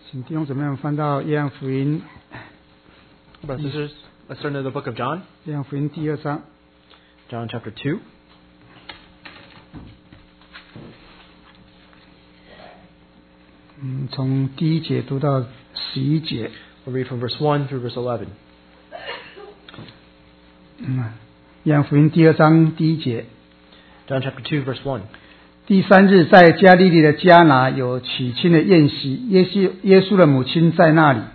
请弟兄姊妹们翻到约翰福音 Brothers and sisters, let's turn to the book of John, 约翰福音第2章 John chapter 2. 从第1节读到11节 We'll read from verse 1 through verse 11. 约翰福音第2章第1节 John chapter 2, verse 1. 第3日，在加利利的迦拿有娶亲的宴席，耶稣的母亲在那里。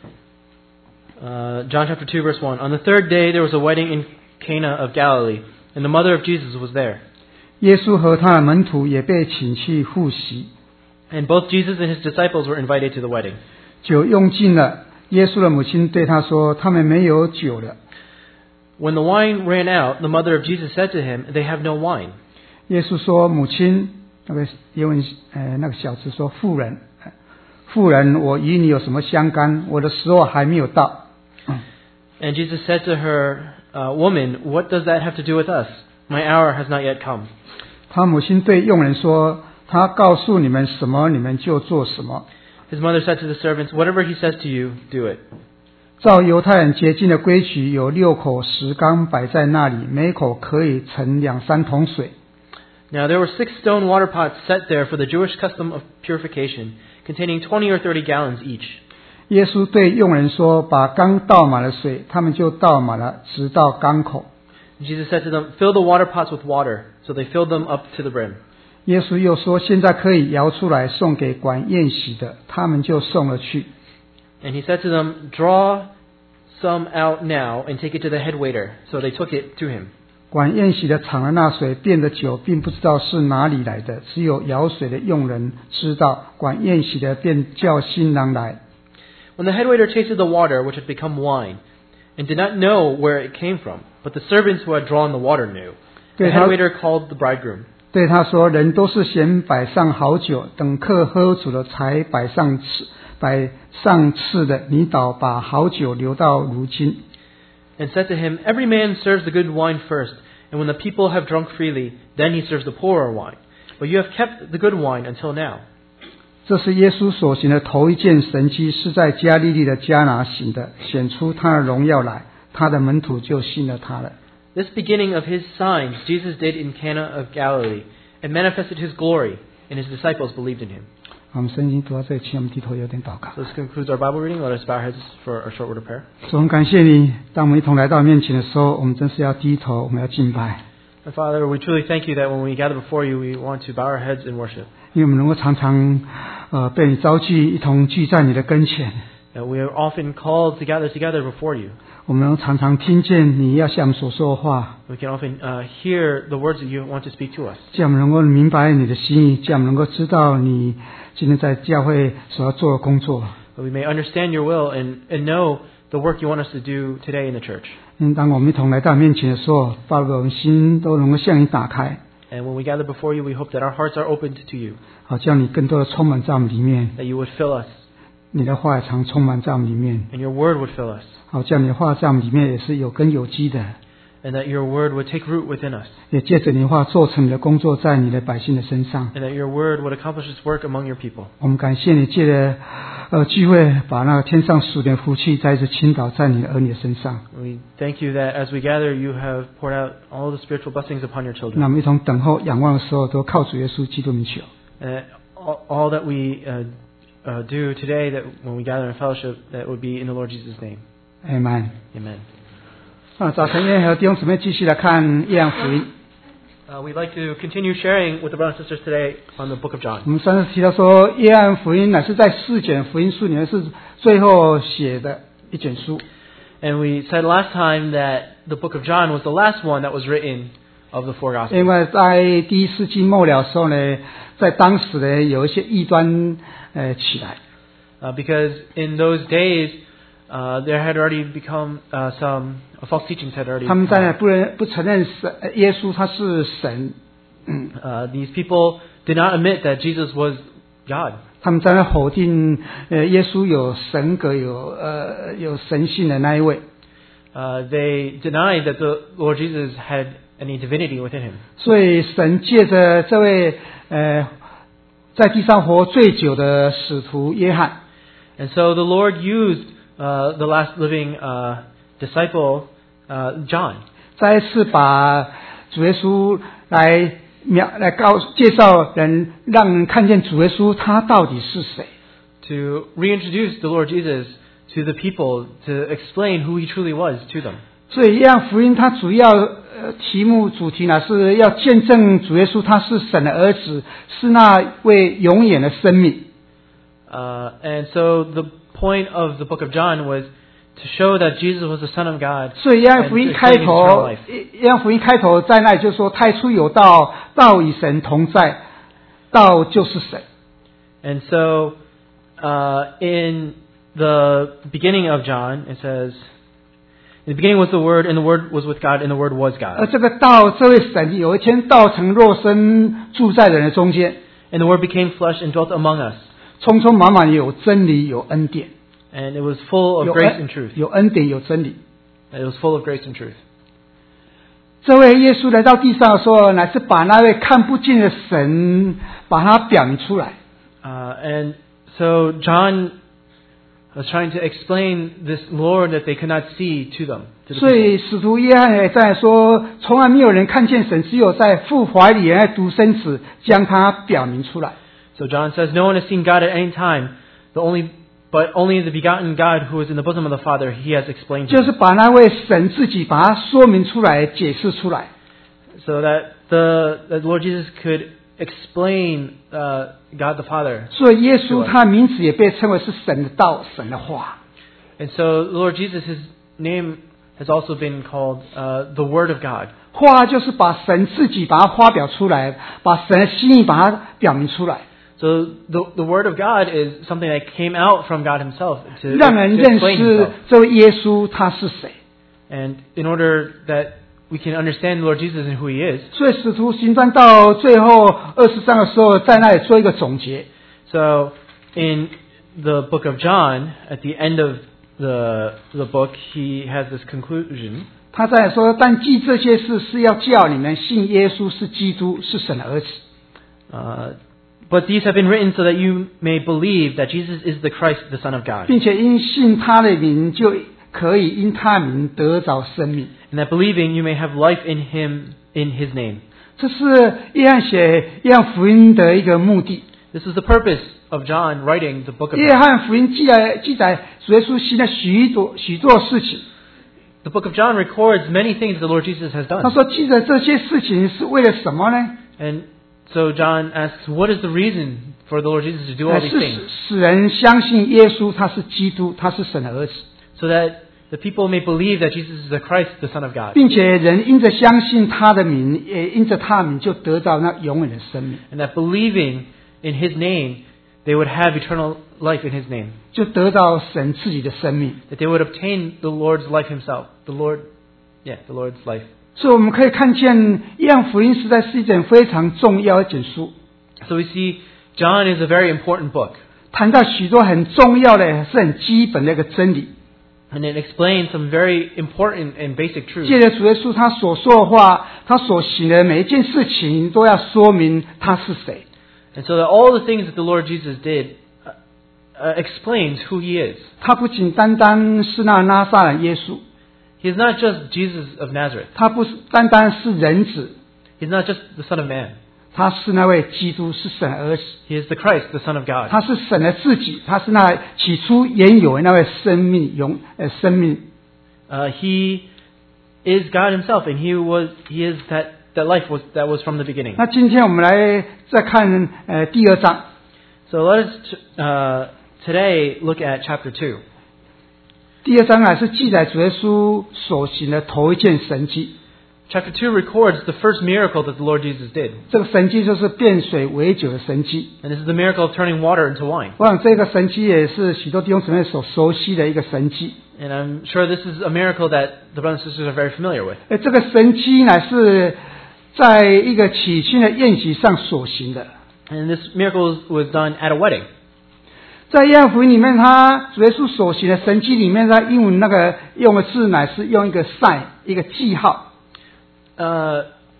John chapter 2, verse 1. On the third day there was a wedding in Cana of Galilee, and the mother of Jesus was there. 耶稣和他的门徒也被请去赴席， And both Jesus and his disciples were invited to the wedding. 酒用尽了，耶稣的母亲对他说：“他们没有酒了。” When the wine ran out, the mother of Jesus said to him, They have no wine. 耶稣说：“母亲，那个原文那个小子说，妇人，我与你有什么相干？我的时候还没有到。” And Jesus said to her, Woman, what does that have to do with us? My hour has not yet come. 他母亲对佣人说：“他告诉你们什么，你们就做什么。” His mother said to the servants, Whatever he says to you, do it. 照犹太人洁净的规矩，有6口石缸摆在那里，每口可以盛2-3桶水。 Now there were 6 stone water pots set there for the Jewish custom of purification, containing 20 or 30 gallons each. 耶稣对佣人说：“把缸倒满了水。”他们就倒满了，直到缸口。 Jesus said to them, Fill the water pots with water. So they filled them up to the brim. 耶稣又说：“现在可以舀出来送给管宴席的。”他们就送了去。 And he said to them, Draw some out now and take it to the head waiter. So they took it to him. 管宴席的尝了那水变的酒，并不知道是哪里来的，只有舀水的佣人知道。管宴席的便叫新郎来。 When the head waiter tasted the water, which had become wine, and did not know where it came from, but the servants who had drawn the water knew, the head waiter called the bridegroom. 对他说：“人都是先摆上好酒，等客喝足了才摆上次的，你倒把好酒留到如今。” And said to him, Every man serves the good wine first, and when the people have drunk freely, then he serves the poorer wine. But you have kept the good wine until now. 这是耶稣所行的头一件神迹，是在加利利的迦拿行的，显出他的荣耀来，他的门徒就信了他了。 This beginning of his signs Jesus did in Cana of Galilee, and manifested his glory, and his disciples believed in him. 我们圣经读到这里，请我们低头有点祷告。 So this concludes our Bible reading. Let us bow our heads for a short word of prayer. 主，我们感谢你，当我们一同来到面前的时候，我们真是要低头，我们要敬拜， And Father, we truly thank you that when we gather before you, we want to bow our heads in worship. 因为我们能够常常被你召集，一同聚在你的跟前。 That we are often called to gather together before you. 我们能常常听见你要向我们所说的话， We can often hear the words that you want to speak to us. 叫我们能够明白你的心意，叫我们能够知道你今天在教会所要做的工作。 That we may understand your will and know the work you want us to do today in the church. 当我们一同来到面前的时候，把我们心都能够向你打开， And when we gather before you, we hope that our hearts are opened to you. 好叫你更多的充满在我们里面， That you would fill us. 你的话也常充满在我们里面， And your word would fill us. 好叫你的话在我们里面也是有根有基的， And that your word would take root within us. 也借着你的话做成你的工作在你的百姓的身上。 And that your word would accomplish its work among your people. 我们感谢你借着聚会，把那个天上属灵的福气再一次倾倒在你的儿女的身上。 We thank you that as we gather, you have poured out all the spiritual blessings upon your 那 children. 我们一同等候仰望的时候，都靠主耶稣基督名求。 And all that we do today, that when we gather in fellowship, that would be in the Lord Jesus' name. Amen。 Amen. 早晨也和弟兄姊妹继续来看约翰福音。 We'd like to continue sharing with the brothers and sisters today on the book of John. 我们上次提到说，约翰福音乃是在4卷福音书里面是最后写的一卷书。 And we said last time that the book of John was the last one that was written of the 4 Gospels. 因为在第1世纪末了的时候呢，在当时呢有一些异端起来。 Because in those days, there had already become some false teachings had already. 他们在不承认耶稣他是神。 These people did not admit that Jesus was God. 他们在那否定耶稣有神格有神性的那一位。 They denied that the Lord Jesus had any divinity within him. 所以神借着这位在地上活最久的使徒约翰， And so the Lord used the last living disciple, John. 再一次把主耶稣来介绍人，让人看见主耶稣他到底是谁。 To reintroduce the Lord Jesus to the people, to explain who He truly was to them. 所以约翰福音它主要主题呢是要见证主耶稣他是神的儿子，是那位永远的生命。 And so the point of the book of John was to show that Jesus was the Son of God. 所以约翰福音开头在那里就说太初有道，道与神同在，道就是神。 And so in the beginning of John it says, in the beginning was the Word, and the Word was with God, and the Word was God. 而这个道，这位神有一天道成肉身，住在人的中间。 And the Word became flesh and dwelt among us. 充充满满有真理，有恩典。 And it was full of grace and truth. 有恩典，有真理。 And it was full of grace and truth. 这位耶稣来到地上的时候，乃是把那位看不见的神，把它表明出来。 And so John was trying to explain this Lord that they could not see to them. 所以使徒约翰也在说，从来没有人看见神，只有在父怀里的独生子将它表明出来。 So John says, no one has seen God at any time, but only the begotten God who is in the bosom of the Father, He has explained to 就是把那位神自己把它说明出来，解释出来。 So that the Lord Jesus could explain God the Father. 所以耶稣他的名字也被称为是神的道，神的话。 And so the Lord Jesus, His name has also been called the Word of God. 话就是把神自己把它发表出来，把神的心意把它表明出来。 So the Word of God is something that came out from God Himself to 让人认 explain 识 Himself. 这位耶稣他是谁。 And in order that we can understand the Lord Jesus and who He is. 所以使徒行传到最后23的时候，在那里做一个总结。 So in the book of John, at the end of the book, he has this conclusion. 他在说，但记这些事是要叫你们信耶稣是基督，是神的儿子。 But these have been written so that you may believe that Jesus is the Christ, the Son of God. 并且因信他的名，就可以因他名得着生命。 And that believing you may have life in Him, in His name. 这是约翰写约翰福音的一个目的。 This is the purpose of John writing the book of 约 John. 翰福音记载主耶稣行了许多事情。 The book of John records many things the Lord Jesus has 他 done. 说记着这些事情是为了什么呢？ And so John asks, what is the reason for the Lord Jesus to do all these 是 things? 使人相信耶稣他是基督，他是神的儿子， So that the people may believe that Jesus is the Christ, the Son of God. 并且人因着相信他的名，也因着他的名就得到那永远的生命， And that believing in His name, they would have eternal life in His name. 就得到神自己的生命。 That they would obtain the Lord's life Himself. The Lord's life. 所以我们可以看见约翰福音实在是一本非常重要的一本书， So we see John is a very important book. 谈到许多很重要的、是很基本的一个真理。 And it explains some very important and basic 借 truths. 着主耶稣他所说的话，他所行的每一件事情，都要说明他是谁。 And so that all the things that the Lord Jesus did explains who He is. 他不仅单单是那拿撒勒耶稣， He is not just Jesus of Nazareth. 他不是单单是人子， He's not just the Son of Man. 他是那位基督，是神的儿子， He is the Christ, the Son of God. 他是神的自己，他是那起初原有的那位生命生命。 He is God Himself, and He is that life that was from the beginning. 那今天我们来再看第二章。 So let us today look at chapter 2. 第二章乃是记载主耶稣所行的头一件神迹。 Chapter 2 records the first miracle that the Lord Jesus did. 这个神迹就是变水为酒的神迹。 And this is the miracle of turning water into wine. 我想这个神迹也是许多弟兄姊妹所熟悉的一个神迹。 And I'm sure this is a miracle that the brothers and sisters are very familiar with. 这个神迹乃是在一个喜庆的宴席上所行的。 And this miracle was done at a wedding. 在约翰福音里面，他主耶稣所行的神迹里面，他英文那个用的字乃是用一个 sign， 一个记号。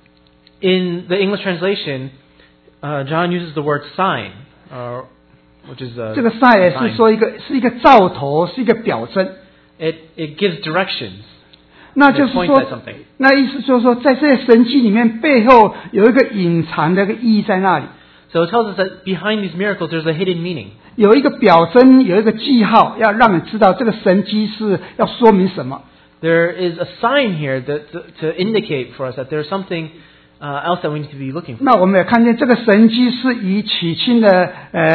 In the English translation, John uses the word sign, or which is 这个 sign 也是 sign. 说是一个兆头，是一个表征。 It gives directions. 那就是 It points 说 at something.， 那意思就是说，在这些神迹里面，背后有一个隐藏的一个意义在那里， So it tells us that behind these miracles there's a hidden meaning. 有一个表征，有一个记号，要让你知道这个神迹是要说明什么。 There is a sign here to indicate for us that there's something else that we need to be looking for. 那我们也看见这个神迹是与起初的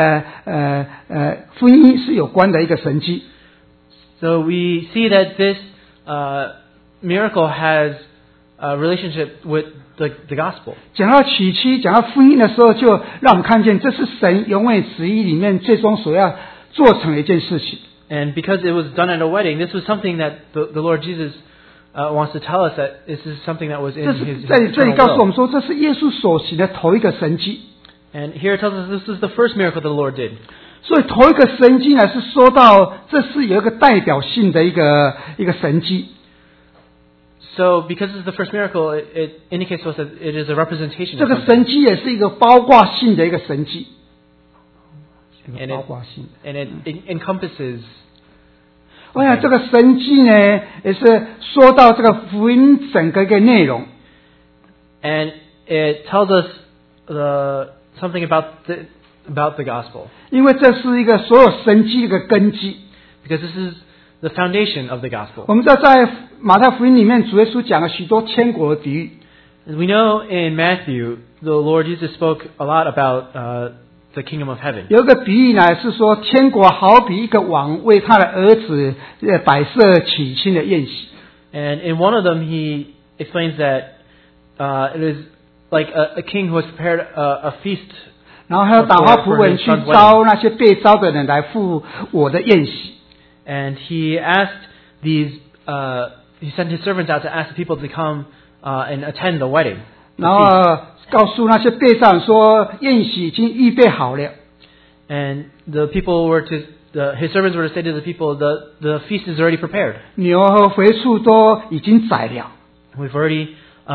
婚姻是有关的一个神迹。 So we see that this miracle has a relationship with the gospel. 讲到起初，讲到婚姻的时候，就让我们看见这是神永远旨意里面最终所要做成的一件事情。 And because it was done at a wedding, this was something that the Lord Jesus wants to tell us that this is something that was in 这是 His 在这里 eternal 告诉我 will. 们说，这是耶稣所行的头一个神迹。 And here it tells us this is the first miracle the Lord did. 所以头一个神迹呢，是说到这是有一个代表性的一个神迹。 So because it's the first miracle, it indicates to us that it is a representation 这 of 个 something. 神迹也是一个包括性的一个神迹， And 包括性的。 And it encompasses. 我想这个神迹呢，也是说到这个福音整个一个内容。 And it tells us something about the gospel. 因为这是一个所有神迹的一个根基。 Because this is the foundation of the gospel. 我们知道在马太福音里面，主耶稣讲了许多天国的比喻。 As we know in Matthew, the Lord Jesus spoke a lot about the kingdom of heaven. 有一个比喻呢，是说天国好比一个王为他的儿子摆设娶亲的宴席。 And in one of them, he explains that it is like a king who has prepared a feast. 然后还有打发仆人去招那些被招的人来赴我的宴席。 And he asked he sent his servants out to ask the people to come and attend the wedding. 然后告诉那些被招人说，宴席已经预备好了。 And the people his servants were to say to the people, the feast is already prepared. 牛和肥畜都已经宰了。 We've already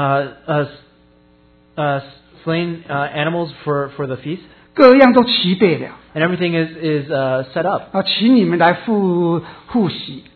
slain animals for the feast, 各样都齐备了。 and everything is set up. 请你们来赴席。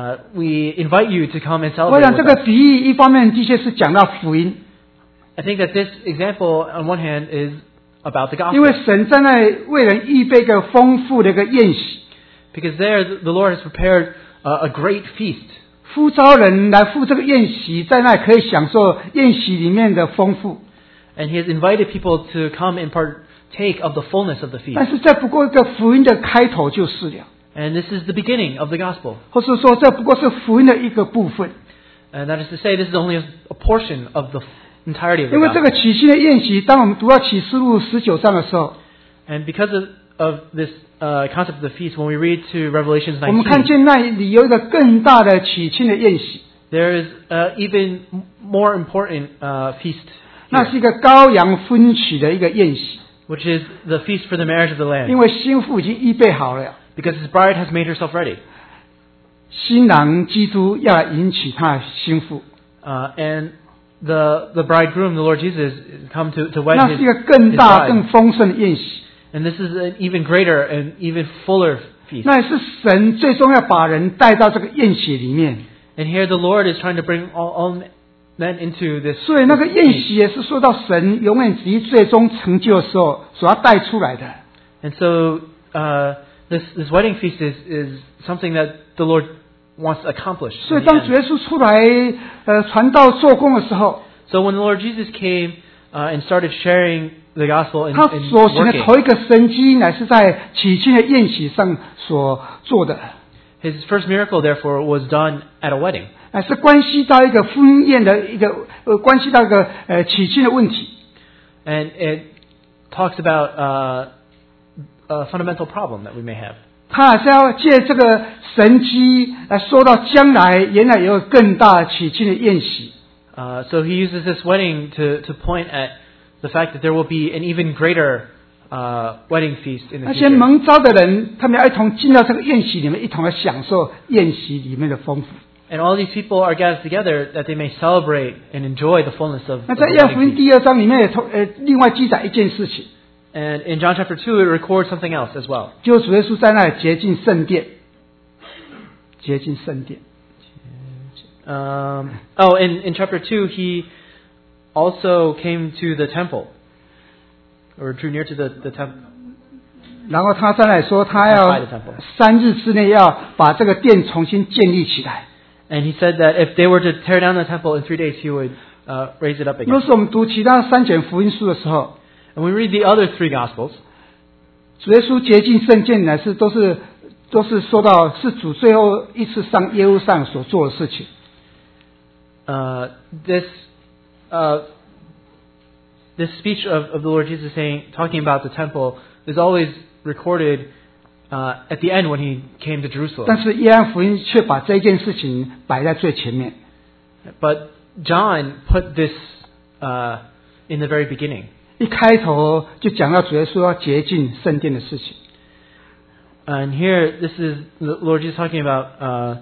We invite you to come and 我 celebrate 想这 with 个 us. 比喻一方面的确是讲到福音， I think that this example, on one hand, is about the 因为 gospel. 神在那为人预备一个丰富的一个宴席， Because there, the Lord has prepared a great feast. 呼召人来赴这个宴席，在那可以享受宴席里面的丰富。 And He has invited people to come and partake of the fullness of the 但 feast. 是这不过一个福音的开头就是了， And this is the beginning of the gospel. 或是说这不过是福音的一个部分。 And that is to say, this is only a portion of the entirety of the 因为这 gospel. 个起薪的宴席，当我们读到启示录19章的时候， And because of this concept of the feast, when we read to Revelations 我们看 19, 见那里有一个更大的起薪的宴席， there is even more important feast 那 here, 是一个羔羊婚娶的一个宴席， which is the feast for the marriage of the 因 Lamb. 为新妇已经预备好了， Because His bride has made herself ready. 新郎基督要来迎娶他的新妇， And the bridegroom, the Lord Jesus, is come to wed 那 his, 是一个更 his 大、更 bride. 丰盛的宴席， And this is an even greater and even fuller feast. 那也是神最终要把人带到这个宴席里面。 And here the Lord is trying to bring all men into this. 所以那个宴席也是说到神永远旨意最终成就的时候所要带出来的。 And so this wedding feast is something that the Lord wants to accomplish. 所以 in the 当主 end. 耶稣出来传道做工的时候， So when the Lord Jesus came and started sharing the gospel and 他所行的 working, 头一个神迹乃是在起亲的宴席上所做的， his first miracle therefore was done at a wedding. 乃是关系到一个婚宴的一个关系到一个起亲的问题。 And it talks about a fundamental problem that we may have. 他还是要借这个神迹来说到将来原来有更大起亲的宴席。 So he uses this wedding to point at the fact that there will be an even greater wedding feast in the 那些 future. 蒙召的人，他们要一同进到这个宴席里面，一同来享受宴席里面的丰富。 And all these people are gathered together that they may celebrate and enjoy the fullness of 那 the 在约翰福 wedding 音 feast. 第2章里面也另外记载一件事情， And in John chapter 2, it records something else as well. 就主耶稣在那里洁净圣殿，洁净圣殿。 In chapter 2, he also came to the temple, or drew near to the temple. 然后他再来说，他要3日之内要把这个殿重新建立起来。 And he said that if they were to tear down the temple in 3 days, he would raise it up again. 若是我们读其他3卷福音书的时候， And we read the other 3 Gospels, 主耶稣洁净圣殿乃是都是说到是主最后一次上耶路撒冷所做的事情。 This speech of the Lord Jesus talking about the temple is always recorded at the end when he came to Jerusalem. 但是约翰福音却把这件事情摆在最前面。 But John put this in the very beginning. 一开头就讲到主耶稣要洁净圣殿的事情。 And here, this is the Lord Jesus talking about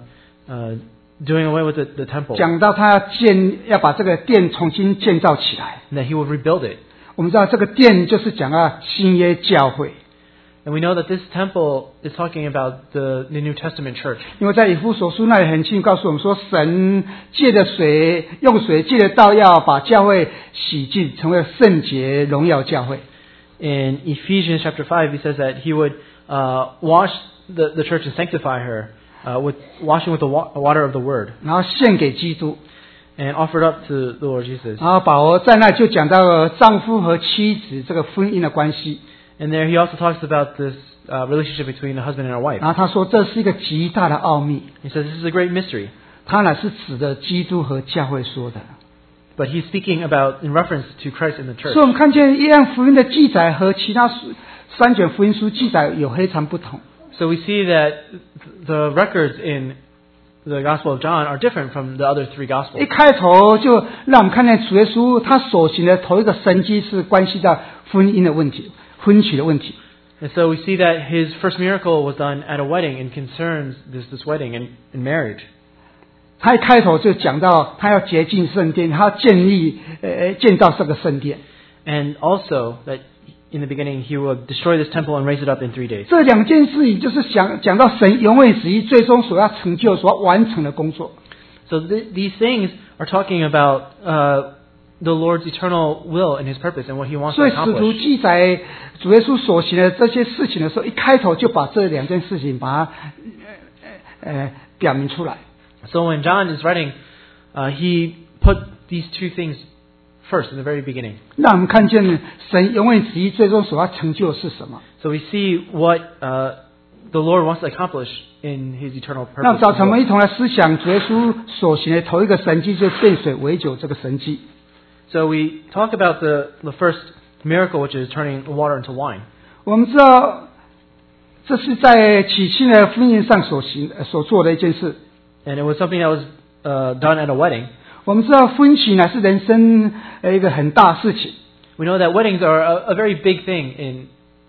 doing away with the temple. 讲到他要把这个殿重新建造起来。 And that he would rebuild it. 我们知道这个殿就是讲到新约教会。 And we know that this temple is talking about the New Testament church. 因为在以弗所书那里很清楚告诉我们说，神借着水，用水借着道，要把教会洗净，成为圣洁荣耀教会。 In Ephesians chapter 5, he says that he would wash the church and sanctify her with washing with the water of the word. 然后献给基督。 And offered up to the Lord Jesus. 然后保罗在那就讲到了丈夫和妻子这个婚姻的关系。 And there he also talks about this relationship between a husband and a wife. 然后他说这是一个极大的奥秘。 He says this is a great mystery. 他乃是指的基督和教会说的。 But he's speaking about in reference to Christ and the church. 所以我们看见约翰福音的记载和其他3卷福音书记载有非常不同。 So we see that the records in the Gospel of John are different from the other 3 一 Gospels. 开头就让我们看见主耶稣他所行的头一个神迹是关系到婚姻的问题、婚娶的问题。 And so we see that his first miracle was done at a wedding and concerns this wedding and marriage. 他一开头就讲到他要洁净圣殿，他要建造这个圣殿。 And also that in the beginning he will destroy this temple and raise it up in 3 days. 这2件事情就是讲到神永远旨意最终所要成就、所要完成的工作。 So these things are talking about the Lord's eternal will and His purpose and what He wants to 所以使徒 accomplish. 记载主耶稣所行的这些事情的时候，一开头就把这2件事情把它表明出来。 So when John is writing, he put these 2 things first in the very beginning. 让我们看见神永远旨意最终所要成就的是什么。 So we see what the Lord wants to accomplish in His eternal 那 purpose. 早晨我们一同来思想主耶稣所行的头一个神迹，就是变水为酒这个神迹。 So we talk about the first miracle, which is turning water into wine. 我们知道这是在娶亲的婚宴上所做的一件事。 And it was something that was done at a wedding. 我们知道婚娶乃是人生一个很大事情。 We know that weddings are a very big thing in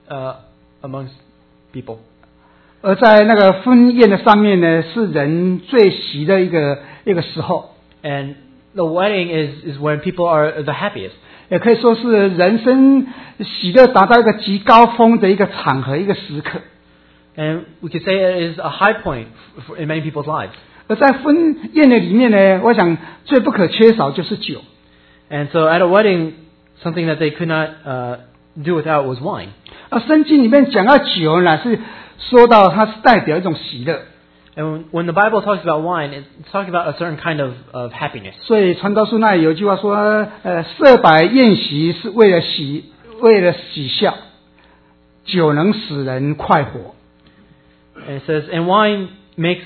amongst people. 而在那个婚宴的上面呢，是人最喜的一个时候。 And the wedding is when people are the happiest. 也可以说是人生喜乐达到一个极高峰的一个场合、一个时刻。 And we could say it is a high point in many people's lives. 而在婚宴的里面呢，我想最不可缺少就是酒。 And so at a wedding, something that they could not do without was wine. 而圣经里面讲到酒呢，是说到它是代表一种喜乐。 And when the Bible talks about wine, it's talking about a certain kind of happiness. 所以传道书那里有一句话说，设摆宴席是为了喜笑，酒能使人快活。 And it says, and wine makes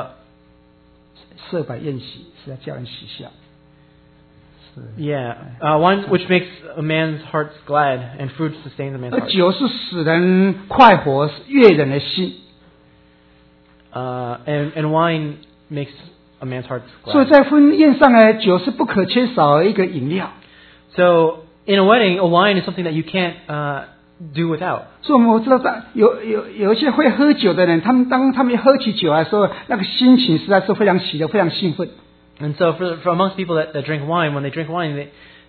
设摆宴席是要叫人喜笑。 wine which makes a man's heart glad, and food sustains a man's 而 heart. 酒是使人快活，悦人的心。 And wine makes a man's heart 所以 glad. 在婚宴上呢，酒是不可缺少的一个饮料。 So in a wedding, a wine is something that you can't do without. 所以我们知道，有一些会喝酒的人，当他们喝起酒来的时候，那个心情实在是非常喜乐、非常兴奋。 And so for amongst people that drink wine, when they drink wine,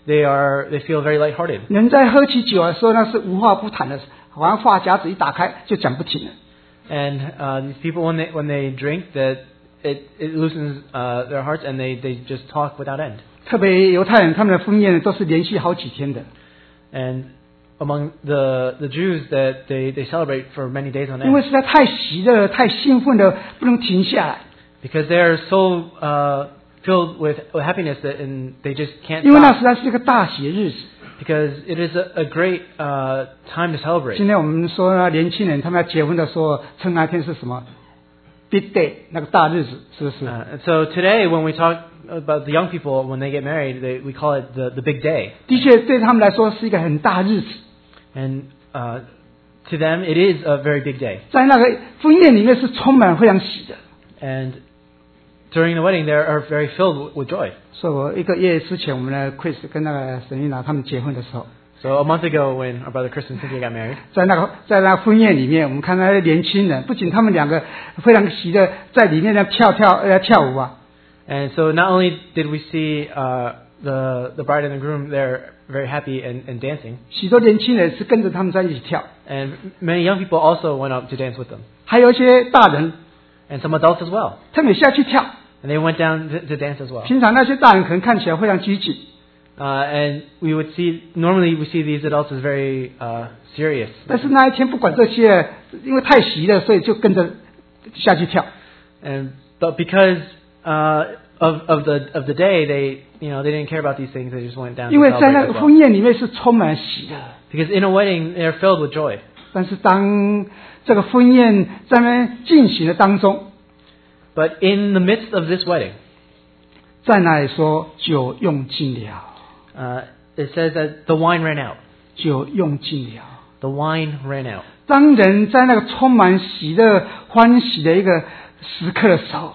they feel very lighthearted. 人在喝起酒的时候，那是无话不谈的，好像话匣子一打开就讲不停了。 And these people, when they drink, that it loosens their hearts, and they just talk without end. 特别犹太人他们的婚宴都是连续好几天的。 And among the Jews, that they celebrate for many days on 因为 end. 实在太喜乐了，太兴奋了，不能停下来。 Because they are so filled with happiness and they just can't 因为那 stop. 实在是一个大喜的日子。 Because it is a great time to celebrate. 今天我们说呢，年轻人他们要结婚的时候，称那天是什么 ？Big Day， 那个大日子，是不是？ And so today, when we talk about the young people when they get married, we call it the big day. 的确，对他们来说是一个很大日子。 And to them, it is a very big day. 在那个婚宴里面是充满非常喜的。 And during the wedding, they are very filled with joy. 所以我1个月之前，我们的 Chris 跟那个沈玉娜他们结婚的时候， So a month ago, when our brother Chris and Cynthia got married, 在那个婚宴里面，我们看那些年轻人，不仅他们2个非常喜的在里面呢跳舞啊。 and so not only did we see the bride and the groom there very happy and dancing, 许多年轻人是跟着他们在一起跳， and many young people also went up to dance with them, 还有一些大人， and some adults as well. 他们也下去跳。 And they went down to dance as well. 平常那些大人可能看起来非常拘谨， And normally we see these adults as very serious. 但是那一天不管这些，因为太喜了，所以就跟着下去跳。 But because of the day, they didn't care about these things. They just went down. 因 To 为在那 celebrate 个 as well. 婚宴里面是充满喜的， Because in a wedding, they're filled with joy. 但是当这个婚宴在那进行的当中， But in the midst of this wedding, 在那里说酒用尽了， it says that the wine ran out. 酒用尽了。 The wine ran out. 当人在那个充满喜乐、欢喜的一个时刻的时候，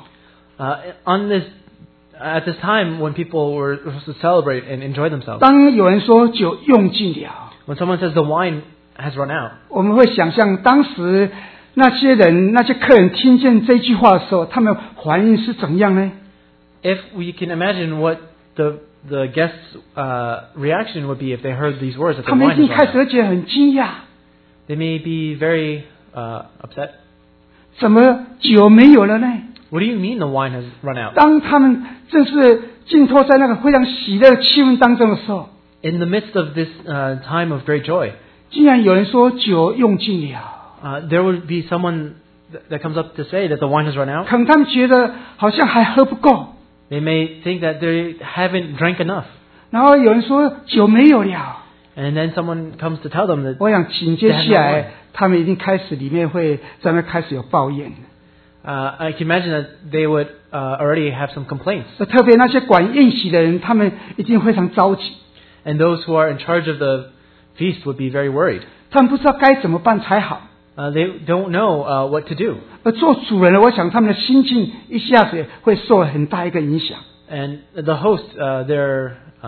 At this time when people were supposed to celebrate and enjoy themselves, 当有人说酒用尽了， when someone says the wine has run out, 我们会想象当时那些人、那些客人听见这句话的时候，他们反应是怎样呢？ if we can imagine what the guests' reaction would be if they heard these words that 他 the 们 wine 一定 has 开 run 始 out, 会觉得很惊讶， they may be very upset. 怎么酒没有了呢？ What do you mean the wine has run out? 当他们正是浸透在那个非常喜乐的气氛当中的时候， In the midst of this time of great joy, 竟然有人说酒用尽了， there would be someone that comes up to say that the wine has run out. 可能他们觉得好像还喝不够， They may think that they haven't drank enough. 然后有人说酒没有了， And then someone comes to tell them that 我想紧接下来他们一定开始里面会在那开始有抱怨， I can imagine that they would already have some complaints. 特别那些管宴席的人，他们一定非常着急， And those who are in charge of the feast would be very worried. 他们不知道该怎么办才好。 They don't know what to do. 而做主人的，我想他们的心境一下子会受很大一个影响。 And the host, their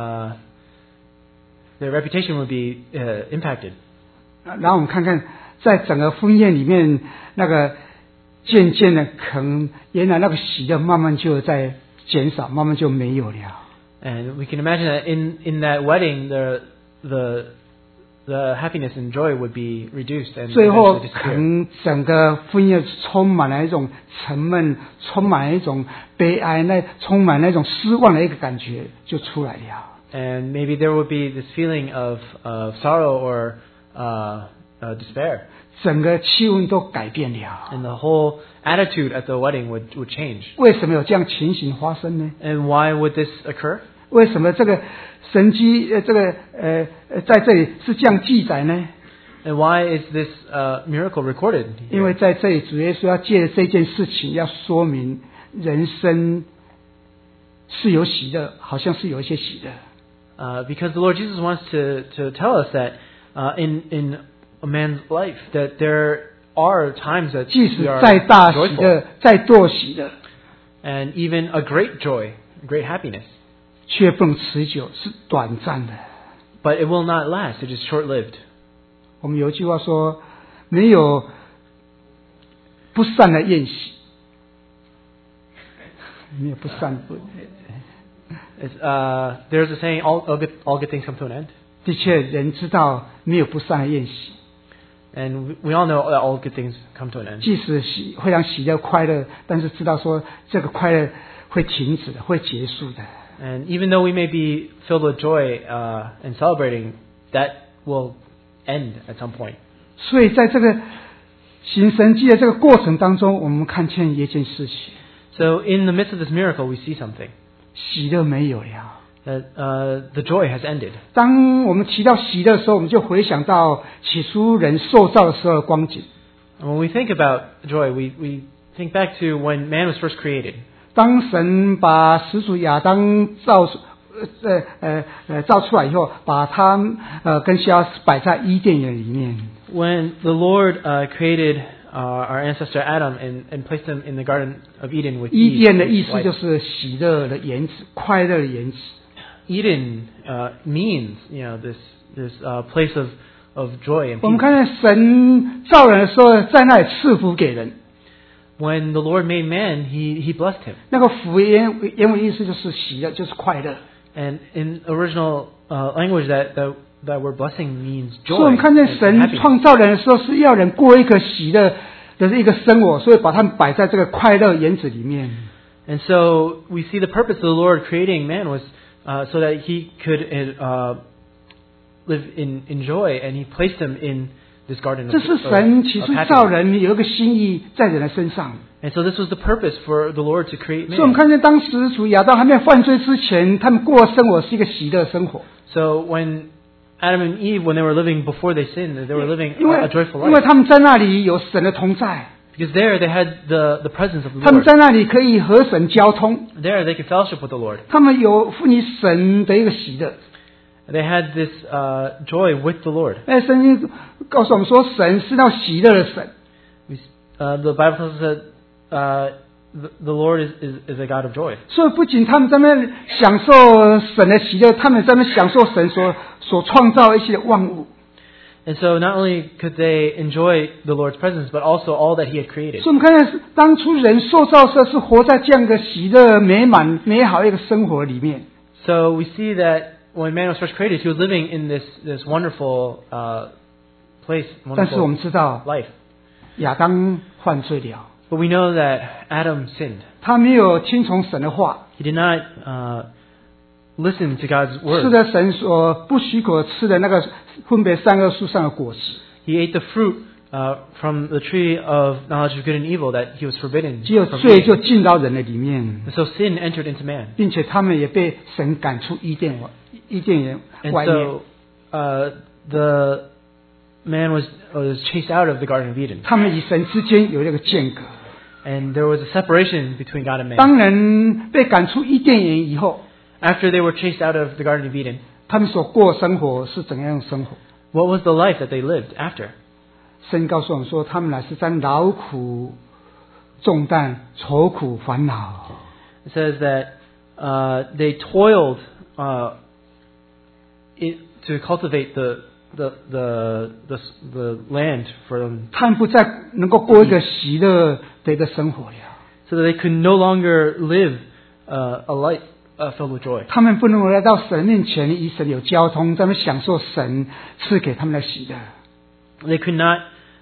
reputation would be impacted. 然后我们看看，在整个婚宴里面，那个渐渐的，可能原来那个喜乐慢慢就在减少，慢慢就没有了。 And we can imagine that in that wedding, the happiness and joy would be reduced and 最后 eventually 可 disappear. 能整个婚宴充满了一种沉闷，充满了一种悲哀，充满了一种失望的一个感觉就出来了。 And maybe there would be this feeling of sorrow or despair. 整个气氛都改变了。 And the whole attitude at the wedding would change. 为什么有这样情形发生呢？ And why would this occur? 为什么这个神迹在这里是这样记载呢？ And why is this miracle recorded 因为 here? 在这里主耶稣要借这件事情，要说明人生是有喜乐，好像是有一些喜乐。 Because the Lord Jesus wants to tell us that in a man's life that there are times that 即使 we are 再大喜 joyful, 乐、再多喜乐， and even a great joy, great happiness, 却不能持久，是短暂的。 but it will not last. It is short-lived. 我们有一句话说：“没有不散的宴席，没有不散不 There's a saying, all good things come to an end. 的确，人知道没有不散的宴席， And we all know that all good things come to an end. 即使会让喜乐快乐，但是知道说这个快乐会停止的，会结束的。 And even though we may be filled with joy and celebrating, that will end at some point. 所以在这个行神迹的这个过程当中，我们看见一件事情， So in the midst of this miracle, we see something. 喜乐没有了。 That the joy has ended. 当我们提到喜乐的时候，我们就回想到起初人受造的时候的光景。 And when we think about joy, we think back to when man was first created. 当神把始祖亚当造出来以后，把他跟夏娃摆在伊甸园里面。 When the Lord created our ancestor Adam and placed him in the Garden of Eden with 伊 Eve. 甸的意 his 思 wife. 就是喜乐的园子，快乐的园子。 Eden means, this place of joy and 我们 peace. 看见神造人的时候，在那里赐福给人， When the Lord made man, he blessed him. 那个福原文意思就是喜乐，就是快乐。 And in original language, that word blessing means 所以我 joy 们看见 and 神 happiness. 创造人的时候，是要人过一个喜乐的一个生活，所以把他们摆在这个快乐园子里面。 And so we see the purpose of the Lord creating man was so that he could live in joy, and he placed him in this garden 这 of 是神起初造 happiness. 人有一个心意在人的身上。 And so this was the purpose for the Lord to create 所以我们 man. 看见当时主亚当还没有犯罪之前，他们过的生活是一个喜乐生活。 So when Adam and Eve, when they were living before they sinned, they were living 因为 a joyful 因为 life. 他们在那里有神的同在， Because there they had the presence of the 他们 Lord. 在那里可以和神交通， There they could fellowship with the Lord. 他们有赋予神的一个喜乐。 They had this joy with the Lord. 圣经告诉我们说，神是那喜乐的神。 The Bible tells us that the Lord is a God of joy. 所以不仅他们在那享受神的喜乐，他们在那享受神所创造的一些万物。 And so not only could they enjoy the Lord's presence, but also all that He had created. 所以我们看见当初人受造的时候是活在这样一个喜乐、美满、美好的一个生活里面。 So we see that when man was first created, he was living in this wonderful place, 但是我 wonderful 们知道 life. 亚当犯罪了， But we know that Adam sinned. 他没有听从神的话， He did not listen to God's 吃 word. 了神所不许可吃的那个分别善恶树上的果实。 He ate the fruit from the tree of knowledge of good and evil that he was forbidden 只有 from 罪就 eating. 进到人的里面， And so sin entered into man. 并且他们也被神赶出伊甸园 And 外面。 so the man was chased out of the Garden of Eden. 他们与神之间有那个间隔。 And there was a separation between God and man. 当人被赶出伊甸园以后， After they were chased out of the Garden of Eden, 他们所过的生活是怎样的生活？ what was the life that they lived after? 神告诉我们说，他们乃是在劳苦、重担、愁苦、烦恼。 It says that they toiled to cultivate the land for them, 他们不再能够过一个喜乐的一个生活了。 so that they could no longer live a life filled with joy. 他们不能够来到神面前与神有交通，他们享受神赐给他们的喜乐。 They could not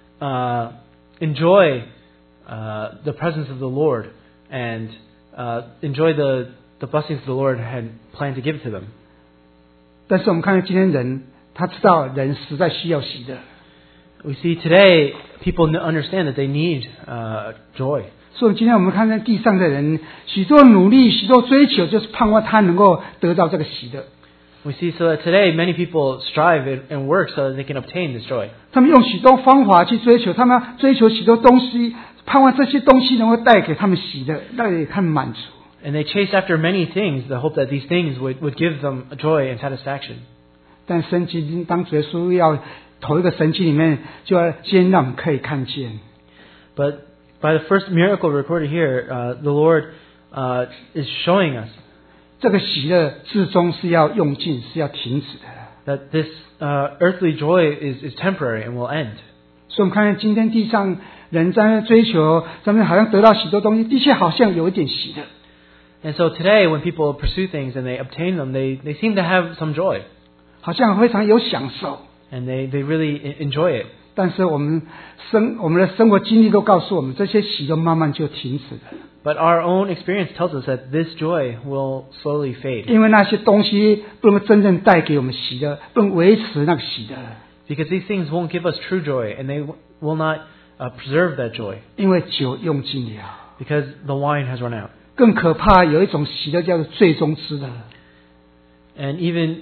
enjoy the presence of the Lord and enjoy the blessings the Lord had planned to give to them. 但是我们看到今天人，他知道人实在需要喜乐， We see today people understand that they need joy. 所以今天我们看见地上的人，许多努力、许多追求，就是盼望他能够得到这个喜乐。 We see so that today many people strive and work so that they can obtain this joy. 他们用许多方法去追求，他们要追求许多东西，盼望这些东西能够带给他们喜乐，带给他们满足。 And they chase after many things, the hope that these things would give them joy and satisfaction. 但圣经当主耶稣要投一个神迹里面，就要先让我们可以看见。 But by the first miracle recorded here, the Lord is showing us 这个喜乐至终是要用尽，是要停止的。 that this earthly joy is temporary and will end. 所以我们看见今天地上人在那追求，咱们好像得到许多东西，的确好像有一点喜乐。 And so today, when people pursue things and they obtain them, they seem to have some joy. 好像非常有享受。 And they really enjoy it. 但是我们的生活经历都告诉我们，这些喜乐慢慢就停止了。 But our own experience tells us that this joy will slowly fade. 因为那些东西不能真正带给我们喜乐，不能维持那个喜乐。 Because these things won't give us true joy, and they will not preserve that joy. 因为酒用尽了。 Because the wine has run out. 更可怕，有一种喜乐叫做最终之乐。 And even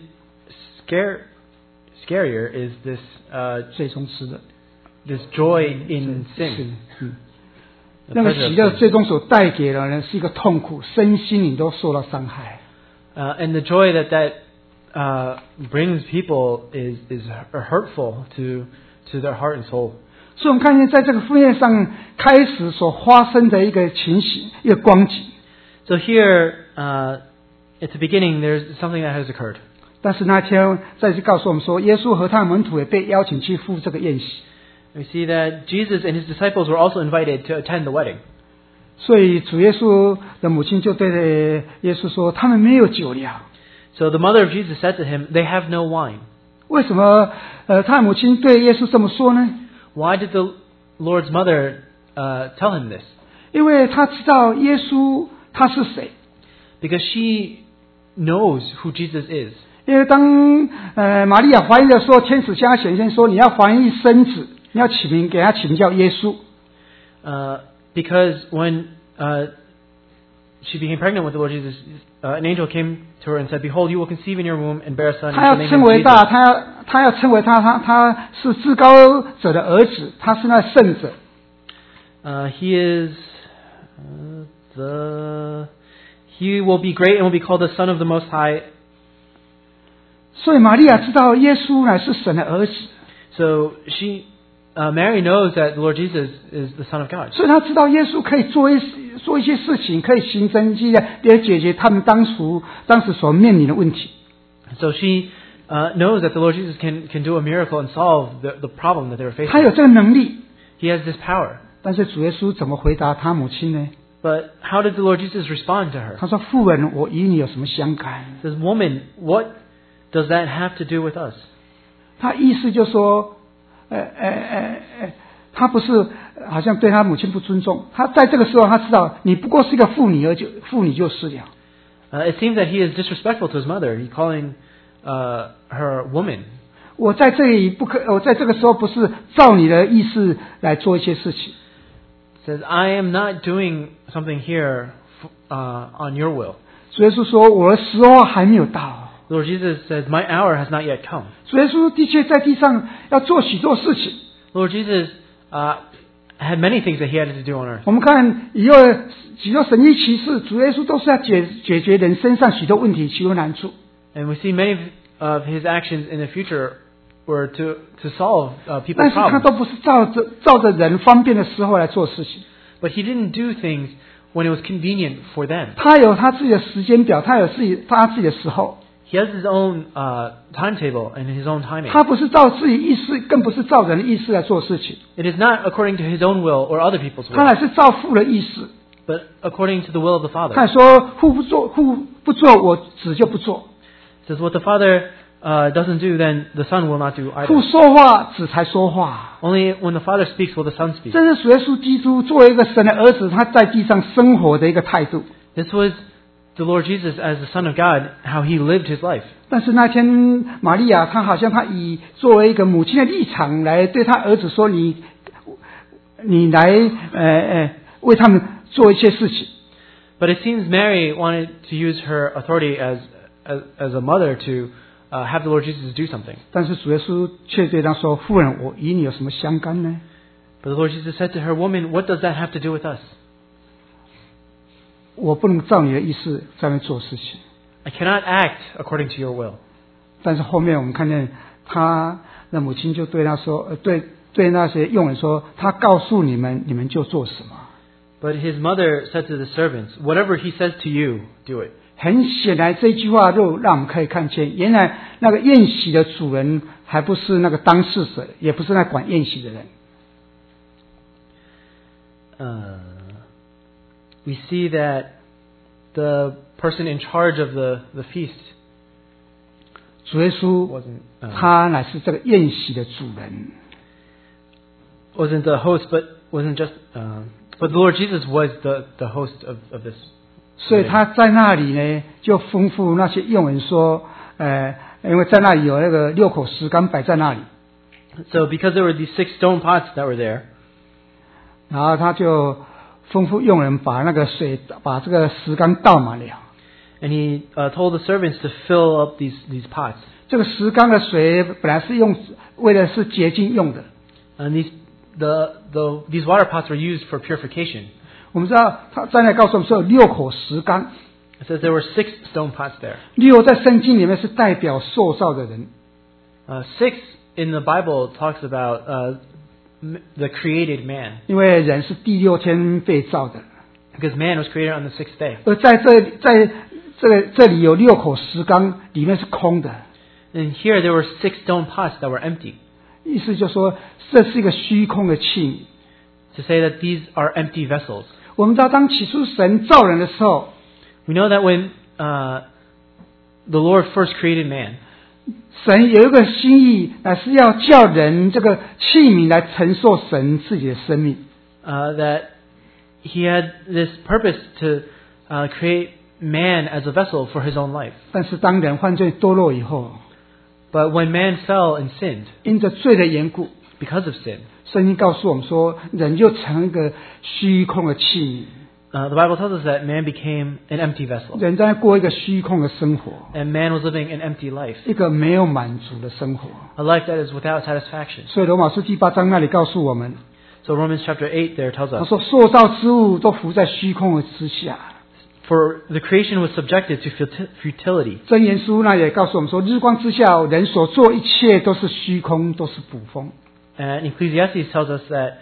scarier is this 最终之乐。 this joy in sin. 那个喜乐最终所带给的呢，是一个痛苦，身心灵都受到伤害。 And the joy that brings people is hurtful to their heart and soul. 所以我们看见在这个封面上开始所发生的一个情形，一个光景。 So here, at the beginning, there's something that has occurred. 但是那天再次告诉我们说，耶稣和他的门徒也被邀请去赴这个宴席。 We see that Jesus and his disciples were also invited to attend the wedding. 所以主耶稣的母亲就对耶稣说：“他们没有酒了。” So the mother of Jesus said to him, "They have no wine." 为什么他的母亲对耶稣这么说呢？ Why did the Lord's mother tell him this? 因为他知道耶稣他是谁。 Because she knows who Jesus is. 因为当玛利亚怀孕的时候，天使向她显现说：“你要怀孕生子，你要起名给他起名叫耶稣。” Because when she became pregnant with the Lord Jesus, an angel came to her and said, "Behold, you will conceive in your womb and bear a son, and 他要 shall name 称 him 为大， Jesus." 他要称为他是至高者的儿子，他是那圣者。 He will be great and will be called the Son of the Most High. 所以玛利亚知道耶稣乃是神的儿子， So Mary knows that the Lord Jesus is the Son of God. 所以他知道耶稣可以做一些事情，可以行神迹的，来解决他们当时所面临的问题。 So she knows that the Lord Jesus can do a miracle and solve the problem that they were 他有 facing. 这个能力， He has this power. 但是主耶稣怎么回答他母亲呢？ But how did the Lord Jesus respond to her? 他说：“妇人，我与你有什么相干？” He says, "Woman, what does that have to do with us?" 他意思就说，他不是好像对他母亲不尊重。他在这个时候，他知道你不过是一个妇女就是了。 It seems that he is disrespectful to his mother. He's calling her woman. 我在这里我在这个时候不是照你的意思来做一些事情。 Says, "I am not doing something here on your will." 主耶稣说：“我的时候还没有到。” Lord Jesus says, "My hour has not yet come." 主耶稣的确在地上要做许多事情。 Lord Jesus had many things that he had to do on earth. 我们看以后许多神迹奇事，主耶稣都是要解决人身上许多问题、许多难处。 And we see many of his actions in the future were to solve 但 people's 是他 problems. 都不是照着人方便的时候来做事情。 But he didn't do things when it was convenient for them. 他有他自己的时间表，他有他自己的时候。 He has his own timetable and his own timing. 他不是照自己意识，更不是照人的意识来做事情。 It is not according to his own will or other people's 他 will, 乃是照父的意识。 but according to the will of the 他 Father. 说父不做，我子就不做。 It says what the Father doesn't do, then the Son will not do 父 either. 说话，子才说话。 Only when the Father speaks will the Son speak. 这是主耶稣基督作为一个神的儿子，他在地上生活的一个态度。 This was the Lord Jesus as the Son of God, how he lived his life. 但是那天玛利亚，她好像她以作为一个母亲的立场来对她儿子说：“你来为他们做一些事情。” But it seems Mary wanted to use her authority as a mother to have the Lord Jesus do something. 但是主耶稣却对她说：“妇人，我与你有什么相干呢？ But the Lord Jesus said to her, "Woman, what does that have to do with us? 我不能照你的意思在那做事情。” I cannot act according to your will. 但是后面我们看见他的母亲就对他说：“对那些佣人说，他告诉你们，你们就做什么。” But his mother said to the servants, "Whatever he says to you, do it." 很显然，这句话就让我们可以看见，原来那个宴席的主人还不是那个当事者，也不是那管宴席的人。 We see that the person in charge of the feast 主耶稣 wasn't 他乃是这个宴席的主人。 wasn't the host, but wasn't just but the Lord Jesus was the host of this. 所以他在那里呢，就吩咐那些用人说，因为在那里有那个6口石缸摆在那里， So because there were these 6 stone pots that were there, 然后他就吩咐用人把那个水，把这个石缸倒满了。 and he told the servants to fill up these pots. 这个石缸的水本来是为了是洁净用的。 And these water pots were used for purification. 我们知道他在那告诉我们说有6口石缸， It says there were 6 stone pots there. 6在圣经里面是代表受造的人。 6 in the Bible talks about the created man, 因为人是第6天被造的， because man was created on the 6th day. 而在这里有6口石缸，里面是空的， And here there were 6 stone pots that were empty. 意思就是说这是一个虚空的器皿。 To say that these are empty vessels. 我们知道，当起初神造人的时候， We know that when the Lord first created man, 神有一个心意，乃是要叫人这个器皿来承受神自己的生命。 that He had this purpose to create man as a vessel for His own life. 但是当人犯罪堕落以后， But when man fell and sinned 因着罪的缘故， because of sin, 圣经告诉我们说，人就成一个虚空的器皿， the Bible tells us that man became an empty vessel. 人在过一个虚空的生活， And man was living an empty life, 一个没有满足的生活。 a life that is without satisfaction. 所以罗马书第8章那里告诉我们， So Romans chapter 8 there tells 他 us, 说塑造之物都伏在虚空的之下。 for the creation was subjected to futility. 箴言书那也告诉我们说，日光之下人所做一切都是虚空，都是捕风。 And Ecclesiastes tells us that,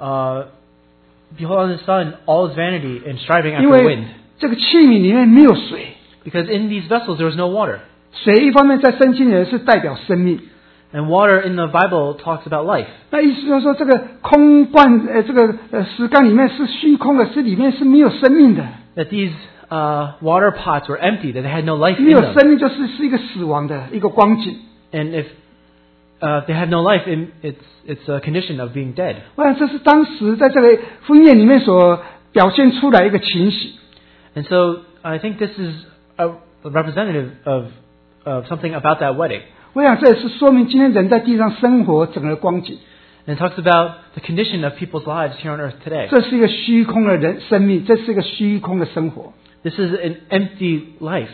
behold on the sun, all is vanity and striving 因 after 为 wind. 这个器皿里面没有水， Because in these vessels there was no water. 水一方面在圣经里是代表生命， And water in the Bible talks about life. 那意思就是说，这个空罐石缸里面是虚空的，是里面是没有生命的。 That these water pots were empty, that they had no life 没 in 有 them. 生命就是一个死亡的一个光景。 And if they have no life, it's a condition of being dead. 我想这是当时在这个婚宴里面所表现出来一个情形。 And so I think this is a representative of something about that wedding. 我想这也是说明今天人在地上生活整个光景。 And it talks about the condition of people's lives here on earth today. 这是一个虚空的生命，这是一个虚空的生活。 This is an empty life.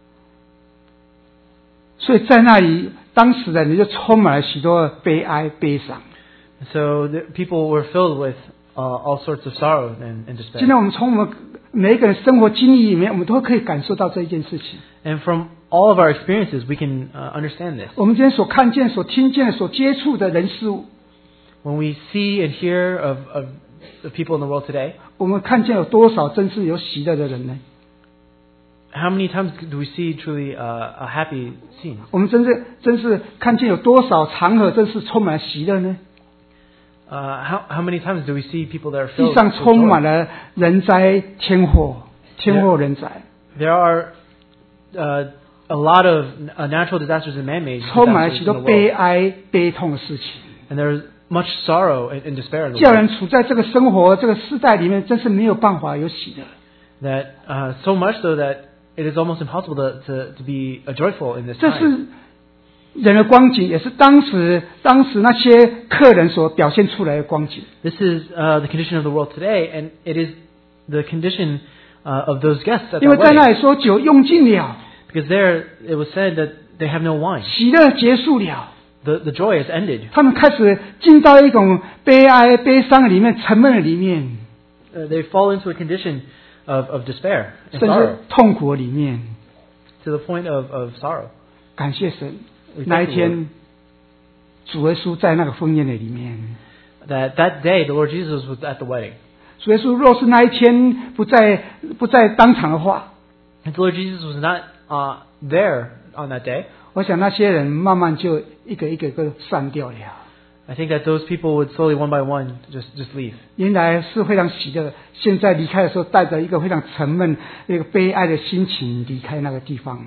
所以在那里，当时的人就充满了许多悲哀、悲伤。 So the people were filled with all sorts of sorrow and 今 despair. 天我们从我们每一个人生活经历里面，我们都可以感受到这一件事情。 And from all of our experiences, we can understand this. 我们今天所看见、所听见、所接触的人事物， When we see and hear of the people in the world today, 我们看见有多少真是有喜乐的人呢？ how many times do we see truly a happy scene? 我们真是看见有多少场合真是充满了喜乐呢？ How many times do we see people that are 地 filled 上 with 充满 joy? 了人灾天祸，天祸人灾， There are a lot of natural disasters and man-made 充满了 disasters 许 in 多 the 悲 world. 哀悲痛的事情， And there's much sorrow and despair in the 叫人 world. 处在这个生活这个世代里面，真是没有办法有喜乐。 That so much so that it is almost impossible to be joyful in this 这 time. 是人的光景，也是当时那些客人所表现出来的光景。 This is the condition of the world today, and it is the condition of those guests at 因 the 为在那 wedding. 里说酒用尽了， Because there it was said that they have no wine. 喜乐结束了， The joy has ended. 他们开始进到一种悲哀、悲伤里面、沉闷的里面， They fall into a condition of despair and 甚 sorrow, 至痛苦里面。 to the point of sorrow. 感谢神， We 那一 thank the 天主耶稣在那个婚宴的里面。 That day the Lord Jesus was at the wedding. 主耶稣若是那一天不在当场的话， If the Lord Jesus was not there on that day, 我想那些人慢慢就一个散掉了。 I think that those people would slowly, one by one, just leave. 原来是非常喜乐，现在离开的时候带着一个非常沉闷、一个悲哀的心情离开那个地方。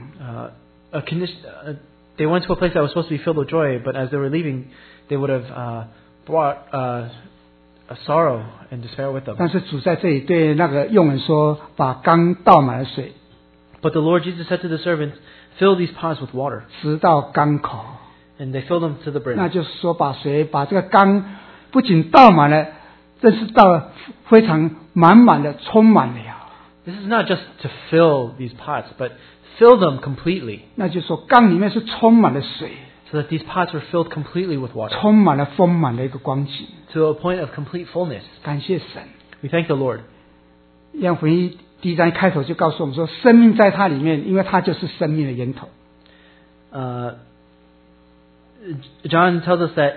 They went to a place that was supposed to be filled with joy, but as they were leaving, they would have brought a sorrow and despair with them. 但是主在这里对那个佣人说：“把缸倒满了水。” But the Lord Jesus said to the servants, "Fill these pots with water." 直到缸口。 And they filled them to the brim. 那就是说，把这个缸不仅倒满了，这是倒了非常满满的，充满了。 This is not just to fill these pots, but fill them completely. 那就是说，缸里面是充满了水。 So that these pots were filled completely with water. 充满了丰满的一个光景。 To a point of complete fullness. 感谢神。 We thank the Lord. 约翰福音第1章一开头就告诉我们说，生命在他里面，因为他就是生命的源头。 John tells us that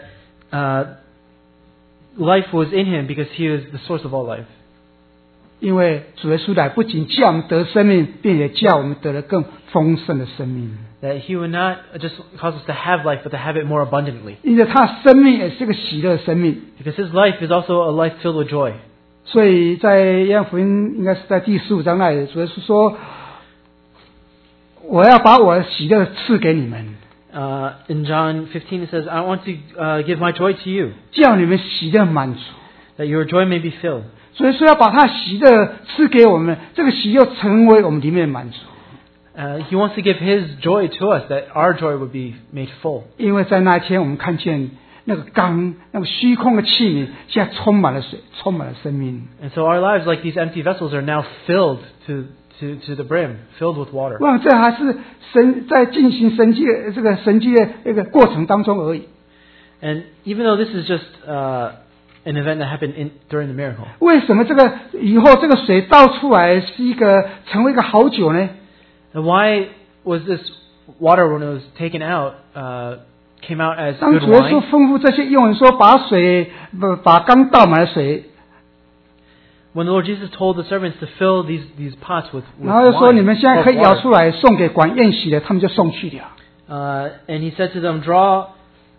life was in him because he is the source of all life. 因为主耶稣来不仅叫我们得生命，并且叫我们得了更丰盛的生命。 That he would not just cause us to have life, but to have it more abundantly. 因为他的生命也是个喜乐的生命。 Because his life is also a life filled with joy. 所以在约翰福音应该是在第15章那里，主耶稣说：“我要把我的喜乐赐给你们。” In John 15 it says, "I want to give my joy to you." 叫你们喜乐满足。 That your joy may be filled. 所以说要把他的喜乐赐给我们，这个喜乐成为我们里面的满足。 He wants to give his joy to us, that our joy would be made full. 因为在那一天，我们看见那个缸，那个虚空的器皿，现在充满了水，充满了生命。 And so our lives, like these empty vessels, are now filled to the brim, filled with water. 哇，这还是神在进行神迹的这个神迹的一个过程当中而已。 And even though this is just an event that happened during the miracle. 为什么这个以后这个水倒出来是成为一个好酒呢？ And why was this water, when it was taken out, came out as 当 good 主耶稣 wine? 吩咐这些佣人说，把缸倒满了水， When the Lord Jesus told the servants to fill these pots with 然后又说 wine, 你们现在可以 of 舀 water, 出来送给管宴席的，他们就送去了。 and he said to them, draw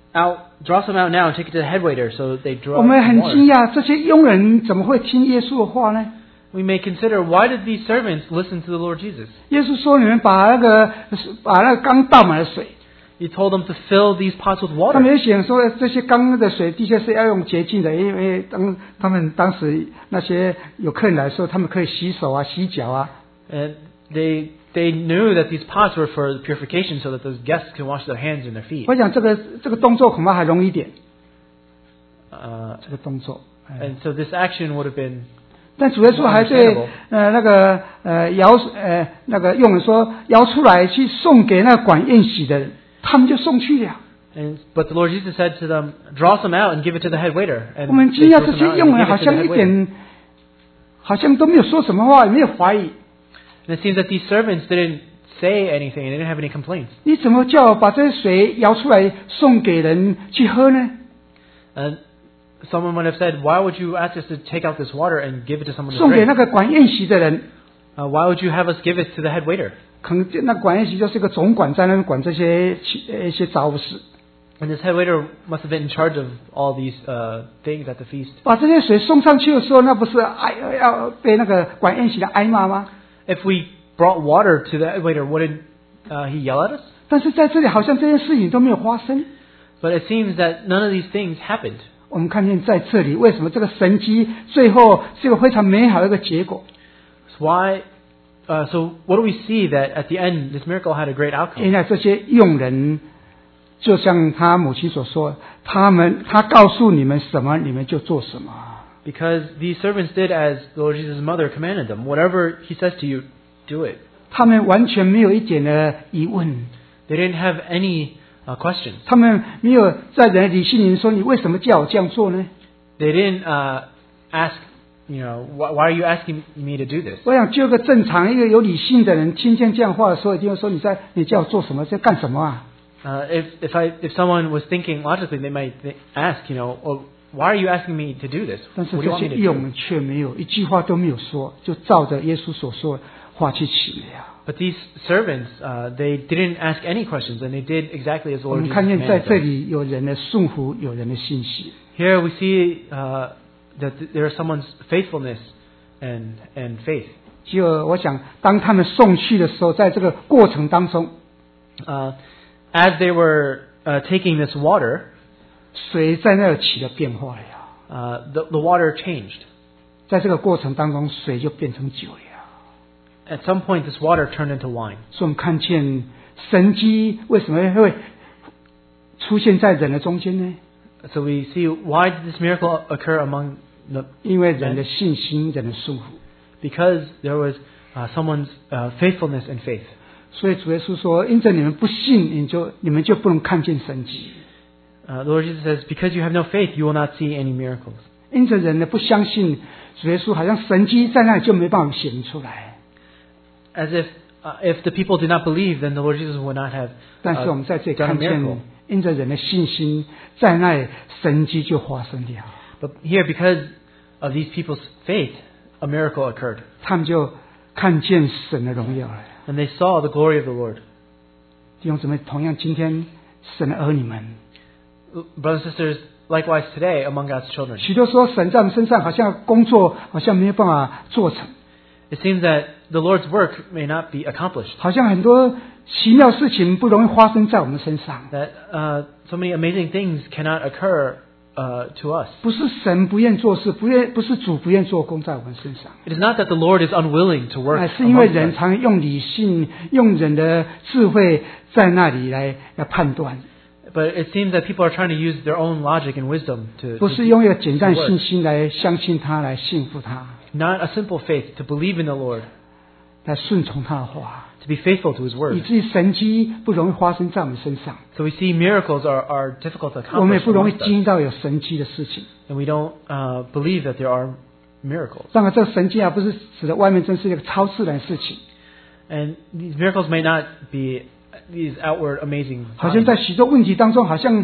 some out now and take it to the head waiter. So they draw 我们 some 很 water. 惊讶，这些佣人怎么会听耶稣的话呢？ We may consider, why did these servants listen to the Lord Jesus? 耶稣说：“你们把那个缸倒满了水。” He told them to fill these pots with 他们 water. 也想说，这些缸的水的确是要用洁净的，因为他们当时那些有客人来说，他们可以洗手啊、洗脚啊。 And they knew that these pots were for purification, so that those guests can wash their hands and their feet. 我想这个动作恐怕还容易一点，这个动作。 And so this action would have been. 但主耶稣还对那个佣人说，舀出来去送给那管宴席的人，他们就送去了。 But the Lord Jesus said to them, draw some out and give it to the head waiter. 我 And 们 they 惊讶 drew 这 some 些 out and 佣人 gave 好 it to the 像 head 一 waiter. 点，好像都没有说什么话，也没有怀疑。 And it seems that these servants didn't say anything and they didn't have any complaints. 你怎么叫我把这些水舀出来送给人去喝呢？ And someone might have said, why would you ask us to take out this water and give it to someone to 送给 drink? 那个管宴席的人， Why would you have us give it to the head waiter? 可能那管宴席就是一个总管，在那边管这些一些杂物事。 And this head waiter must have been in charge of all these things at the feast. 把这些水送上去的时候，那不是要被那个管宴席的挨骂吗？ If we brought water to the head waiter, wouldn't he yell at us? 但是在这里好像这件事情都没有发生。 But it seems that none of these things happened. 我们看见在这里，为什么这个神迹最后是一个非常美好的一个结果？ So so what do we see that at the end this miracle had a great 原 outcome? 来这些佣人，就像他母亲所说，他告诉你们什么，你们就做什么。 Because these servants did as the Lord Jesus' mother commanded them. Whatever he says to you, do it. 他们完全没有一点的疑问， They didn't have any questions. 他们没有在人的理性里说，你为什么叫我这样做呢？ They didn't ask, why are you asking me to do this? 我想就一个正常一个有理性的人，听见这样话的时候，一定会说你叫我做什么，在干什么啊？ If someone was thinking logically, they might ask, why are you asking me to do this? 但是 What do you 这 want 些 me to 佣 do? 人却没有一句话都没有说，就照着耶稣所说的话去行了。 But these servants, they didn't ask any questions, and they did exactly as the 我 Lord 们 Jesus 看见在 commanded 这 them. 里有人的顺服，有人的信息。 Here we see that there is someone's faithfulness and faith. 就我想，当他们送去的时候，在这个过程当中， As they were taking this water, 水在那儿起了变化了。 the water changed. 在这个过程当中，水就变成酒了。 At some point, this water turned into wine. 所以我们看见神迹为什么会出现在人的中间呢？ So we see, why did this miracle occur among the... 因为人的信心，人的顺服。 Because there was someone's faithfulness and faith. 所以主耶稣说：“因着你们不信，你们就不能看见神迹。 The Lord Jesus says, because you have no faith, you will not see any miracles. 因着人的不相信，主耶稣好像神迹在那里就没办法显出来。 As if the people did not believe, then the Lord Jesus would not have 但是我们在这里 done a 看 miracle. 见，因着人的信心，在那里神迹就发生了。 But here, because of these people's faith, a miracle occurred. 他们就看见神的荣耀了。 And they saw the glory of the Lord. 弟兄姊妹，同样今天神的儿女们， Brothers and sisters, likewise today among God's children. 许多时候神在我们身上好像工作好像没有办法做成， It seems that the Lord's work may not be accomplished. 好像很多奇妙事情不容易发生在我们身上。 That so many amazing things cannot occur to us. 不是神不愿做事，不是主不愿做工在我们身上， It is not that the Lord is unwilling to work 乃是因为 among 人 us, 常用理性、用人的智慧在那里来判断， but it seems that people are trying to use their own logic and wisdom to 不是用一个简单信心来相信他，来信服他， not a simple faith to believe in the Lord, 来顺从他的话， to be faithful to His 以 word. 至于神迹不容易发生在我们身上， So we see miracles are difficult to 我们也 accomplish 不容易 amongst 经 us, 到有神迹的事情。 and we don't believe that there are miracles. 当然，这个神迹不是指的外面真是一个超自然的事情， And these miracles may not be these outward amazing 好像 signs. 在许多问题当中，好像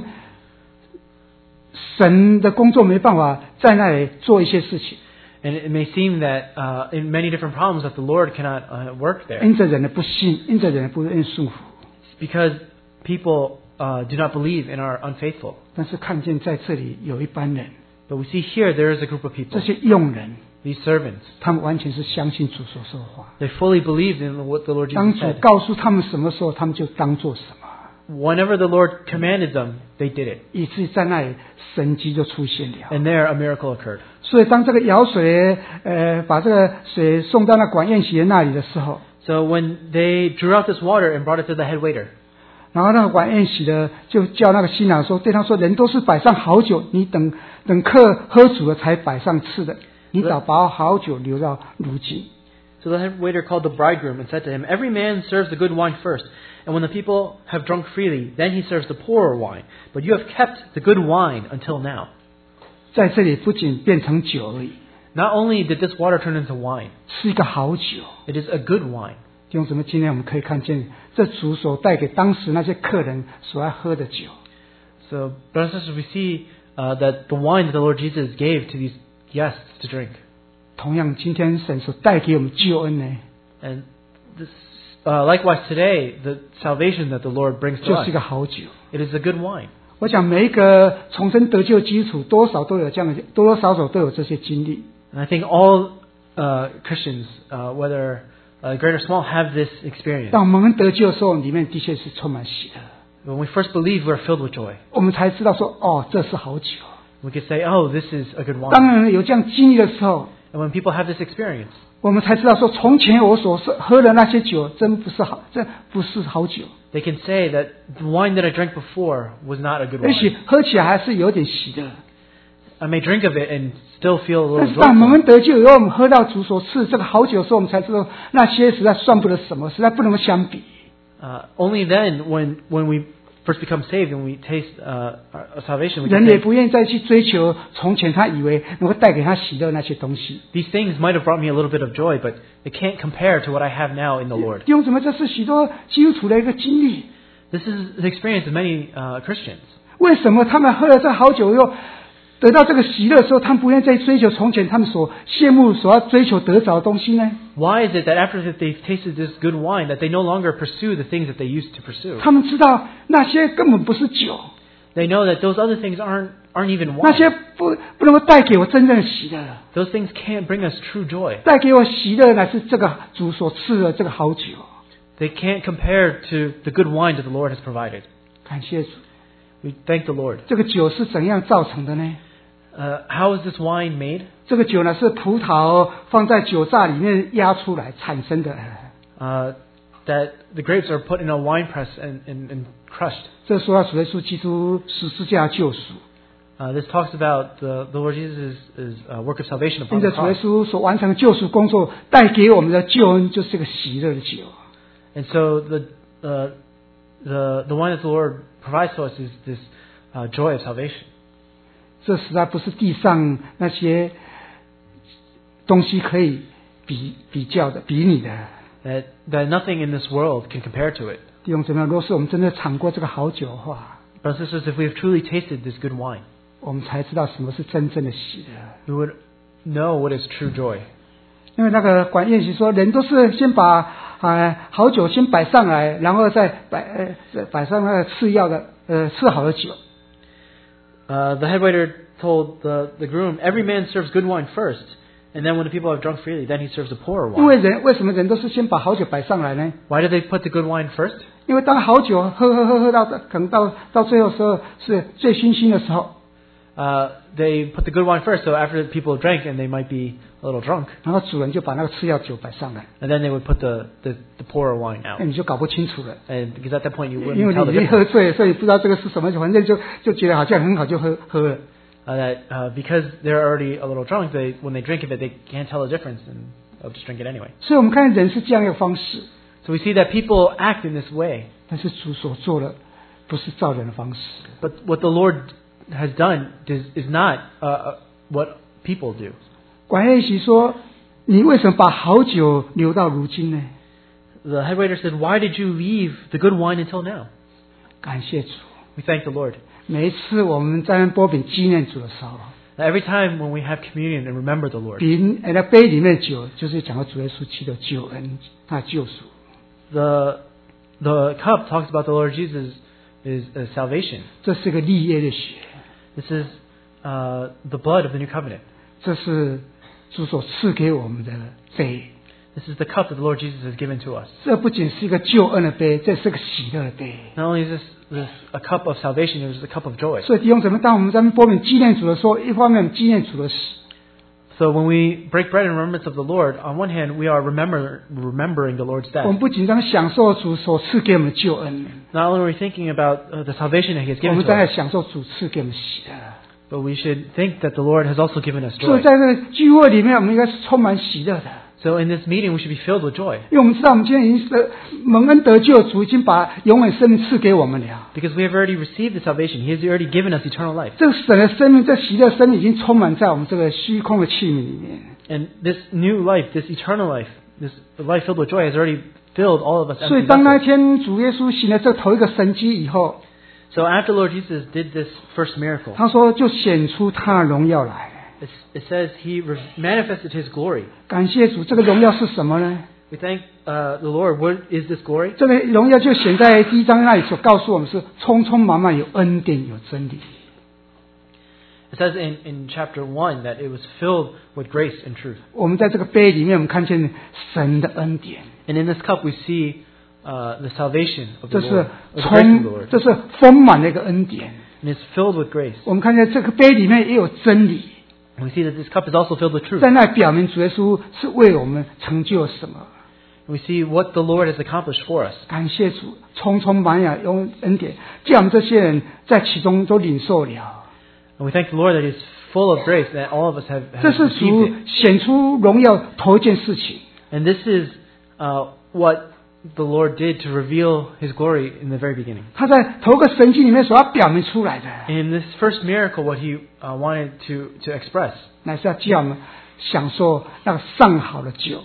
神的工作没办法在那里做一些事情。 And it may seem that in many different problems that the Lord cannot work there. 因着人的不信，因着人的不愿顺服， It's because people do not believe and are unfaithful. 但是看见在这里有一班人， But we see here there is a group of people, 这些用人， these servants. 他们完全是相信主所说的话。 They fully believed in what the Lord 当 Jesus 主 said. 告诉他们什么时候，他们就当做什么， Whenever the Lord commanded them, they did it. 以至于在那里神迹就出现了。 And there a miracle occurred. 所以当这个舀水，把这个水送到那管宴席那里的时候， So when they drew out this water and brought it to the head waiter, 然后那个管宴席的就叫那个新郎说，对他说：“人都是摆上好酒，你等客喝足了才摆上次的，你早把好酒留到如今。” so the head waiter called the bridegroom and said to him, "Every man serves the good wine first, and when the people have drunk freely, then he serves the poorer wine. But you have kept the good wine until now." 在这里不仅变成酒而已， Not only did this water turn into wine, 是一个好酒。 it is a good wine. 弟兄姊妹，今天我们可以看见这主所带给当时那些客人所爱喝的酒， So, brothers and sisters, we see that the wine that the Lord Jesus gave to these guests to drink. 同样今天神所带给我们救恩呢， And this, likewise today, the salvation that the Lord brings to 就是 us, 一个好酒。 it is a good wine. 我想每一个重生得救基础，多少都有这样的，多多少少都有这些经历。 And I think all Christians, whether great or small, have this experience. 当我们得救的时候，里面的确是充满喜乐， When we first believe, we're filled with joy. 我们才知道说，哦，这是好酒。 We can say, "Oh, this is a good 当 wine." 然有这样经历的时候， And when people have this experience, 我们才知道说，从前我所喝的那些酒，真不是好，这不是好酒。 they can say that the wine that I drank before was not a good 也许 wine. 喝起来还是有点喜乐， I may drink of it and still feel a 但 little 是当我 joyful. 们得救以后，我们喝到主所赐这个好酒的时候，我们才知道那些实在算不得什么，实在不能相比。 Only then, when we first become saved and we taste our salvation, we 人 can 也 say, 不愿意再去追求从前他以为能够带给他喜乐那些东西。 these things might have brought me a little bit of joy, but it can't compare to what I have now in the Lord. 弟兄姊妹，这是许多基督徒的一个经历。 This is the experience of many Christians. 为什么他们喝了这好酒以后， 得到这个喜乐的时候，他们不愿意再追求从前他们所羡慕、所要追求得着的东西呢？ Why is it that after that they've tasted this good wine, that they no longer pursue the things that they used to pursue? 他们知道那些根本不是酒， They know that those other things aren't even 那些 wine. 不能够带给我真正的喜乐。 Those things can't bring us true joy. 带给我喜乐乃是这个主所赐的这个好酒。 They can't compare to the good wine that the Lord has provided. 感谢主， We thank the Lord. 这个酒是怎样造成的呢？ How is this wine made? 这个酒呢是葡萄放在酒榨里面压出来产生的。 That the grapes are put in a wine press and crushed. 这说到主耶稣基督十字架救赎， This talks about the Lord Jesus' work of salvation 因 upon 着 the 主耶 cross. 稣所完成的救赎工作，带给我们的救恩就是这个喜乐的酒。 And so the wine that the Lord provides to us is this joy of salvation. 这实在不是地上那些东西可以比较的、比拟的。 That nothing in this world can compare to it. 弟兄姊妹，若是我们真的尝过这个好酒的话， Brothers and sisters, if we have truly tasted this good wine, 我们才知道什么是真正的喜乐。 we would know what is true joy. 因为那个管宴席说，人都是先把好酒先摆上来，然后再摆上那个次好的酒。 The head waiter told the groom, every man serves good wine first, and then when the people have drunk freely, then he serves the poorer 因为 wine. 为什么人都是先把好酒摆上来呢？ Why do they put the good wine first? 因为当好酒喝到可能到最后时候是最醺的时候， They put the good wine first, so after the people drank and they might be a little drunk, 然后主人就把那个次要酒摆上来， and then they would put the poorer wine 那 out. 你就搞不清楚了， And because at that point you 因 wouldn't 为 tell 你 the 已经 difference. 喝醉了，所以不知道这个是什么酒，反正就觉得好像很好就喝了。 Because they're already a little drunk, when they drink of it, they can't tell the difference, and they'll just drink it anyway. 所以我们看人是这样一个方式， So we see that people act in this way. 但是主所做的不是照人的方式。 But what the Lord has done is not what people do. 管宴席说：“你为什么把好酒留到如今呢 The head waiter said, "Why did you leave the good wine until now?" 感谢主， We thank the Lord. 每一次我们在波饼纪念主的时候， Every time when we have communion and remember the Lord, 饼那杯里面的酒就是讲到主耶稣基督的救恩，他的救赎。 the cup talks about the Lord Jesus' salvation. 这是个立约的血， This is the blood of the new covenant. 这是主所赐给我们的杯。 This is the cup that the Lord Jesus has given to us. 这不仅是一个救恩的杯，这是个喜乐的杯。 Not only is this a cup of salvation, it is a cup of joy. 所以弟兄姊妹，当我们在波饼纪念主的时候，一方面纪念主的死， So when we break bread in remembrance of the Lord, on one hand we are remembering the Lord's 我 death. 们不仅将享受主所赐给我们的救恩， Not only are we thinking about the salvation that He has 我 given 们 to 在 us, 享受主赐给我们的喜乐。 but we should think that the Lord has also given us 所以 joy. 在这个聚会里面，我们应该是充满喜乐的。 So in this meeting we should be filled with joy, 因为我们知道，我们今天已经是蒙恩得救，主已经把永远生命赐给我们了。 because we have already received the salvation. He has already given us eternal life. 这个神的生命，这喜乐生命已经充满在我们这个虚空的器皿里面。 And this new life, this eternal life, this life filled with joy has already filled all of us. 所以 empty 当那 vessels. 天主耶稣行了这头一个神迹以后， So after Lord Jesus did this first miracle, 他说就显出他的荣耀来。 it says He manifested His glory. 感谢主，这个荣耀是什么呢？ We thank the Lord. What is this glory? 这个荣耀就显在第一章那里所告诉我们是充充满满有恩典有真理。 It says in chapter 1 that it was filled with grace and truth. 我们在这个杯里面，我们看见神的恩典， And in this cup we see the salvation of the 这 Lord, 是 or the grace of the Lord. 这是丰满的一个恩典。 And it's filled with grace. 我们看见这个杯里面也有真理， And we see that this cup is also filled with truth. 在那表明主耶稣是为我们成就什么。 And we see what the Lord has accomplished for us. 感谢主，充充满满有恩典，叫我们这些人在其中都领受了。 And we thank the Lord that He's full of grace, that all of us have 这是 received 主 it. 显出荣耀头一件事情。 And this is what the Lord did to reveal His glory in the very beginning. 他在头个神迹里面所要表明出来的， In this first miracle, what He wanted to express, 乃是要叫我们享受那个上好的酒。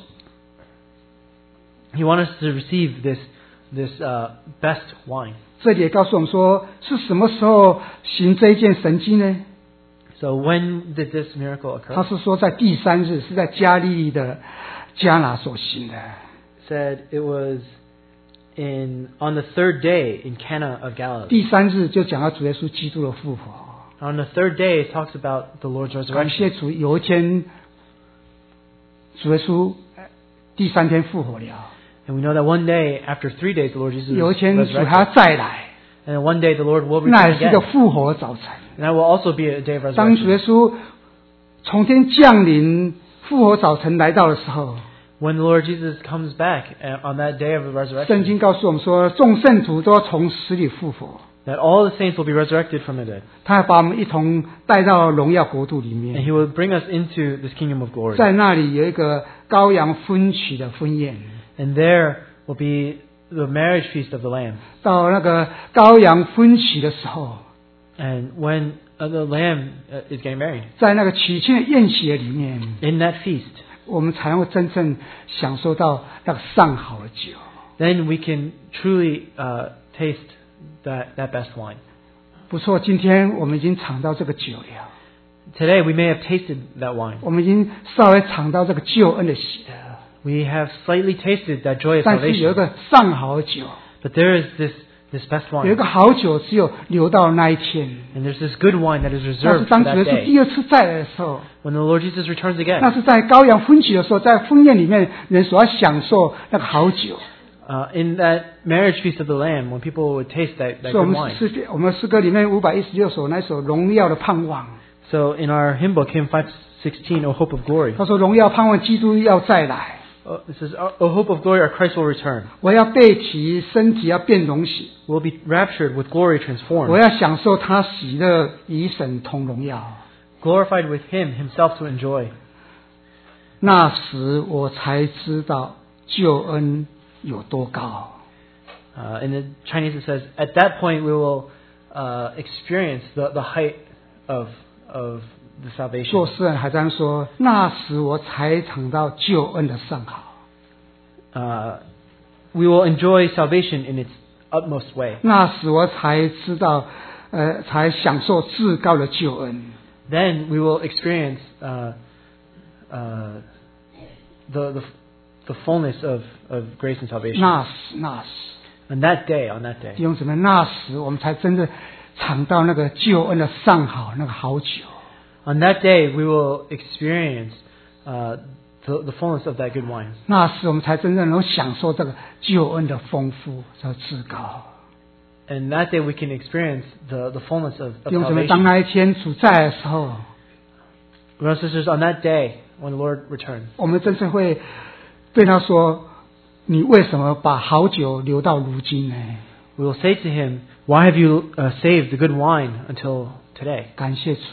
He wanted us to receive this best wine. 这里也告诉我们说，是什么时候行这一件神迹呢？ So when did this miracle 他 occur? 是说在第3日，是在加利利的迦拿所行的。 Said it was on the third day in Cana of Galilee. 第3日就讲到主耶稣基督的复活。 On the third day, it talks about the Lord's 感 resurrection. 谢主，有一天主耶稣第3天复活了， And we know that one day, after 3 days, the Lord Jesus 有一天主还要 resurrected. 再来， And then one day, the Lord will 那 return 也是一个 again. 复活早晨。 And that will also be a day of 当主耶 resurrection. 稣从天降临，复活早晨来到的时候， When the Lord Jesus comes back on that day of the 圣 resurrection, 经告诉我们说，众圣徒都要从死里复活， that all the saints will be resurrected from the dead. 他要把我们一同带到荣耀国度里 And 面。 He will bring us into this kingdom of glory. 在那里有一个羔羊婚娶的婚宴， And there will be the marriage feast of the Lamb. 到那个羔羊婚娶的时候， And when the Lamb is getting married, 在那个娶亲的宴席里面， in that feast, 我们才能够真正享受到那个上好的酒。 then we can truly taste that best wine. 不错，今天我们已经尝到这个酒了， Today we may have tasted that wine. 我们已经稍微尝到这个救恩的喜乐， We have slightly tasted that joy of 但是有一 salvation. 个上好的酒， But there is this best 有一 wine. 个好酒只有留到那一天。 And there's this good wine that is 那是 reserved for 当主耶 that 稣 day. 第2次再来的时候， When the Lord Jesus returns 那 again. 是在羔羊婚娶的时候，在婚宴里面人所要享受那个好酒。 In that marriage feast of the Lamb, when people would taste that 所以 good wine. 我们诗歌里面516首那首荣耀的盼望， So in our hymn book, hymn 516, O Hope of Glory, 他说荣耀盼望基督要再来， it says, O Hope of Glory, our Christ will return. 我要被提，身体要变荣喜， We'll be raptured with glory 我 transformed, 要享受他喜乐，与神同荣耀。 glorified with Him, Himself to enjoy. 那时我才知道救恩有多高。 In the Chinese it says, at that point we will experience the height of the 做 salvation. 诗人还这样说：那时我才尝到救恩的上好， We will enjoy salvation in its utmost way. 那时我才知道，才享受至高的救恩。 Then we will experience the fullness of grace and salvation. 那时， On that day, 弟兄姊妹，那时我们才真正尝到那个救恩的上好，那个好酒。 on that day, we will experience the fullness of that good wine. 那时我们才真正能享受这个救恩的丰富和至高。 And that day, we can experience the fullness of 弟兄姊妹，当 salvation. 那一天主在的时候， Brothers and sisters, on that day, when the Lord returns, 我们真正会对他说：“你为什么把好酒留到如今呢？” we will say to Him, "Why have you saved the good wine until today?" 感谢主，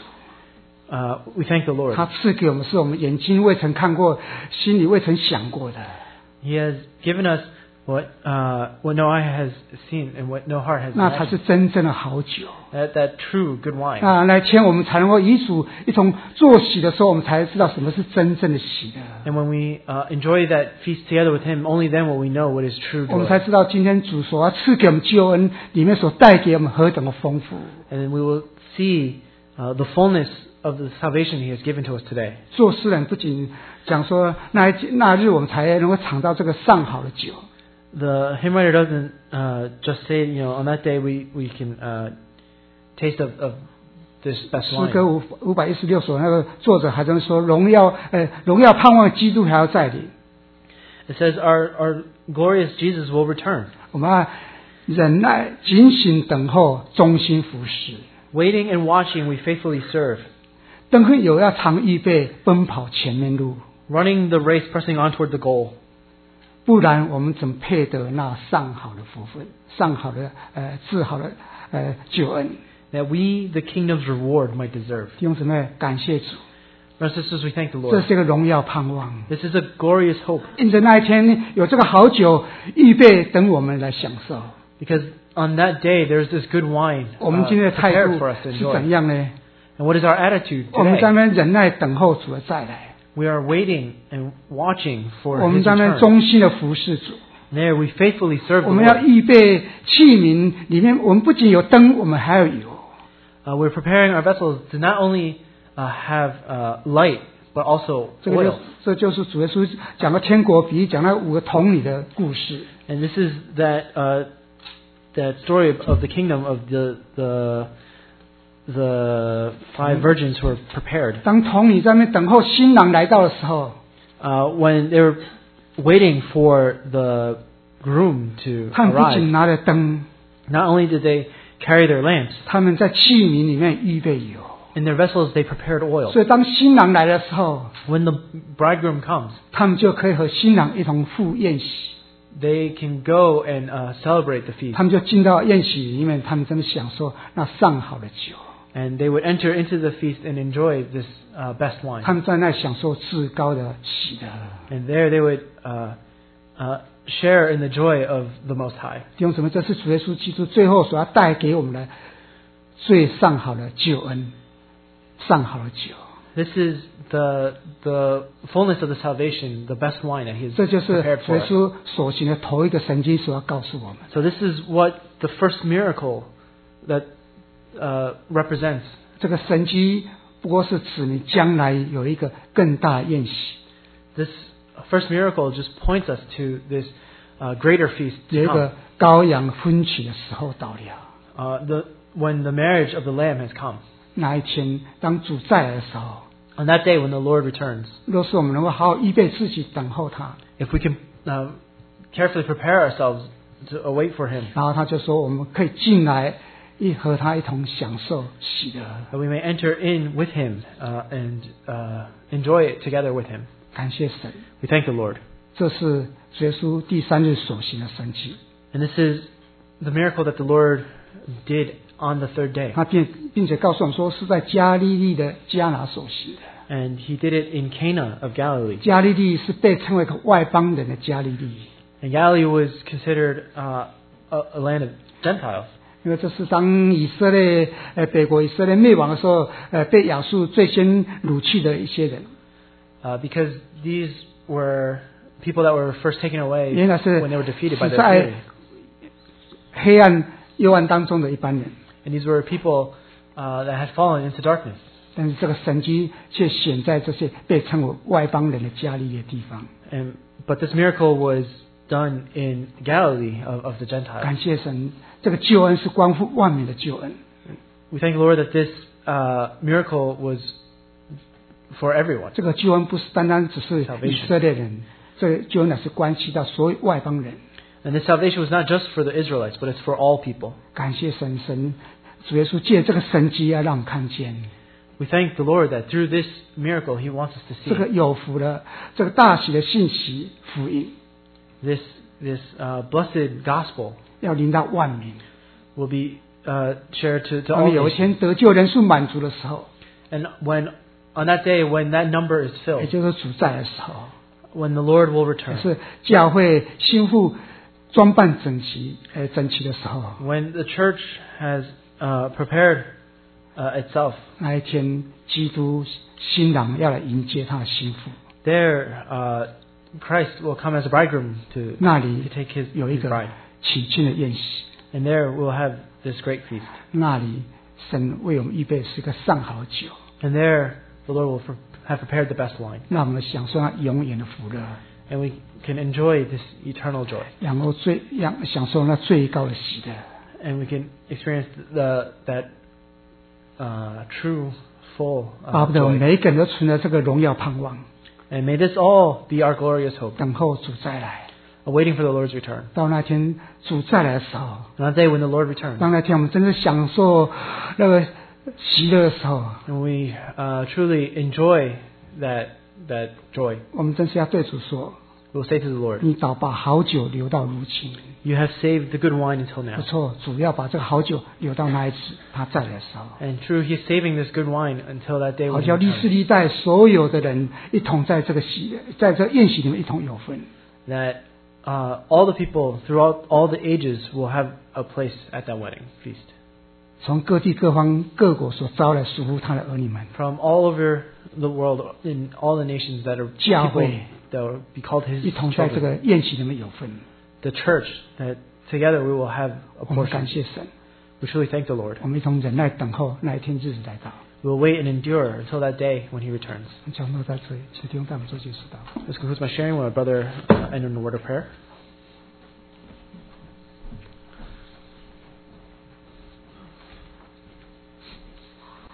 We thank the Lord. 他赐给我们是我们眼睛未曾看过、心里未曾想过的。 He has given us what no eye has seen and what no heart has 那才 imagined. 是真正的好酒。 That true good wine. 那天我们才能够与主一同坐喜的时候，我们才知道什么是真正的喜乐。 And when we enjoy that feast together with Him, only then will we know what is true 我们才 joy. 知道今天主所要赐给我们救恩里面所带给我们何等的丰富。 And we will see the fullness of the salvation He has given to us today. 做诗人不仅讲说那日我们才能够尝到这个上好的酒， The hymn writer doesn't just say, on that day we can taste of this best 诗歌 wine. 516首那个作者还在说荣耀盼望基督还要再临， It says our glorious Jesus will return. 我们要忍耐警醒等候，忠心服侍。 Waiting and watching, we faithfully serve. 等候有要常预备，奔跑前面路， Running the race, pressing on toward the goal. 不然我们怎配得那上好的福分，上好的至好的救恩？ That we, the kingdom's reward, might deserve. 弟兄姊妹，感谢主， Brothers and sisters, we thank the 这 Lord. 是一个荣耀盼望。 This is a glorious hope. 因着那一天有这个好酒预备，等我们来享受。 Because on that day, there's this good wine 我们今天的态 prepared 度 for us to 是怎 enjoy. 样呢？ And what is our attitude 我们在 today? 那边忍耐等候主的再来， We are waiting and watching for 我们 His 在那边 return. 忠心的服侍主。 There we faithfully serve the 我们要 Lord. 预备器皿，里面我们不仅有灯，我们还要油。 We're preparing our vessels to not only have light, but also 这就是主耶稣讲到天国比喻，讲到5个童女的故事。 And this is that story of the kingdom of the 5 virgins who are prepared. 当童女在那边等候新郎来到的时候， when they were waiting for the groom to 他们不仅 arrive, 拿了灯， not only did they carry their lamps, 他们在器皿里面预备油。 in their vessels they prepared oil. 所以当新郎来的时候， When the bridegroom comes, 他们就可以和新郎一同赴宴席。 they can go and celebrate the feast. 他们就进到宴席里面，他们真的享受那上好的酒。 And they would enter into the feast and enjoy this best wine. 他们在那享受至高的喜乐。 And there they would share in the joy of the Most High. 弟兄姊妹，这是主耶稣基督最后所要带给我们的最上好的救恩，上好的酒。 This is the fullness of the salvation, the best wine that He has 这就是 prepared 主 for 耶 us. 稣所行的头一个神迹所要告诉我们。 So this is what the first miracle that represents. 这个神迹不过是指明将来有一个更大的宴席， This first miracle just points us to this greater feast 有一 to 个 come. 羔羊婚娶的时候到了。 When the marriage of the Lamb has come. 那一天，当主再来的时候， On that day when the Lord returns, 若是我们能够好好预备自己等候他， if we can carefully prepare ourselves to await for Him, 然后他就说我们可以进来和他一同享受喜乐。 that we may enter in with Him and enjoy it together with Him. 感谢神， We thank the Lord. 这是主耶稣第3日所行的神迹。 And this is the miracle that the Lord did on the 3rd day. 他并且告诉我们说，是在加利利的迦拿所行的。 And He did it in Cana of Galilee. 加利利是被称为一个外邦人的加利利， And Galilee was considered a land of Gentiles. 因为这是当以色列北国以色列灭亡的时候，被亚述最先掳去的一些人。 Because these were people that were first taken away 原来是 when they were defeated by 是 the 在 Assyrians. 黑暗幽暗当中的一般人， And these were people that had fallen into darkness. 但是这个神迹却显在这些被称为外邦人的加利利的地方。 But this miracle was done in Galilee of the Gentiles. 感谢神，这个救恩是关乎万民的救恩。 We thank the Lord that this miracle was for everyone. 这个救恩不是单单只是以色列人，这个救恩乃是关系到所有外邦人。 And this salvation was not just for the Israelites, but it's for all people. 感谢神，主耶稣借这个神迹要让我们看见 We thank the Lord that through this miracle He wants us to 这个 see 有福的、这个大喜的信息福音， this blessed gospel 要临到万民。 will be shared to 当 all 有一 nations. 天得救人数满足的时候， And on that day when that number is 也 filled, 就是主在的时候， when the Lord will 也 return, 是教会心腹装扮整齐的时候， when the church has prepared itself, 那一天基督新郎要来迎接他的心腹， there Christ will come as a bridegroom to 那里 take his 有一 bride. 个喜庆的宴席， And there we'll have this great feast. 那里神为我们预备是个上好的酒， And there the Lord will have prepared the best wine. 让我们享受那永远的福乐， And we can enjoy this eternal joy. 然后享受那最高的喜乐。 And we can experience that true, full 巴不得我们 joy. 每一个人都存着这个荣耀盼望， And may this all be our glorious hope, 等候主再来。 awaiting for the Lord's return. 到那天主再来的时候， On that day when the Lord returns, 当那天我们真正享受那个喜乐的时候， and we truly enjoy that joy, 我们真是要对主说： we'll say to the Lord, 你早把好酒留到如今。 You have saved the good wine until 不 now. 错，主要把这个好酒留到那一次他再来的时候， And true, He's saving this good wine until that day 好 when He 叫历世 returns. 历代所有的人一同在这个在这个宴席里面一同有份。 That all the people throughout all the ages will have a place at that wedding feast. 从各地各方各国所招来属乎他的儿女们， From all over the world, in all the nations that are 教 people 会 that will be called His 一同在这 children. 个宴席里面有份。 The church, that together we will have a 我们感 portion. 谢神， We truly thank the Lord. 我们一同忍耐等候那一天日子来到。 We will wait and endure until that day when He returns. 讲到在这里，请弟兄带我们做结束祷告。 This concludes my sharing with my brother and in the word of prayer.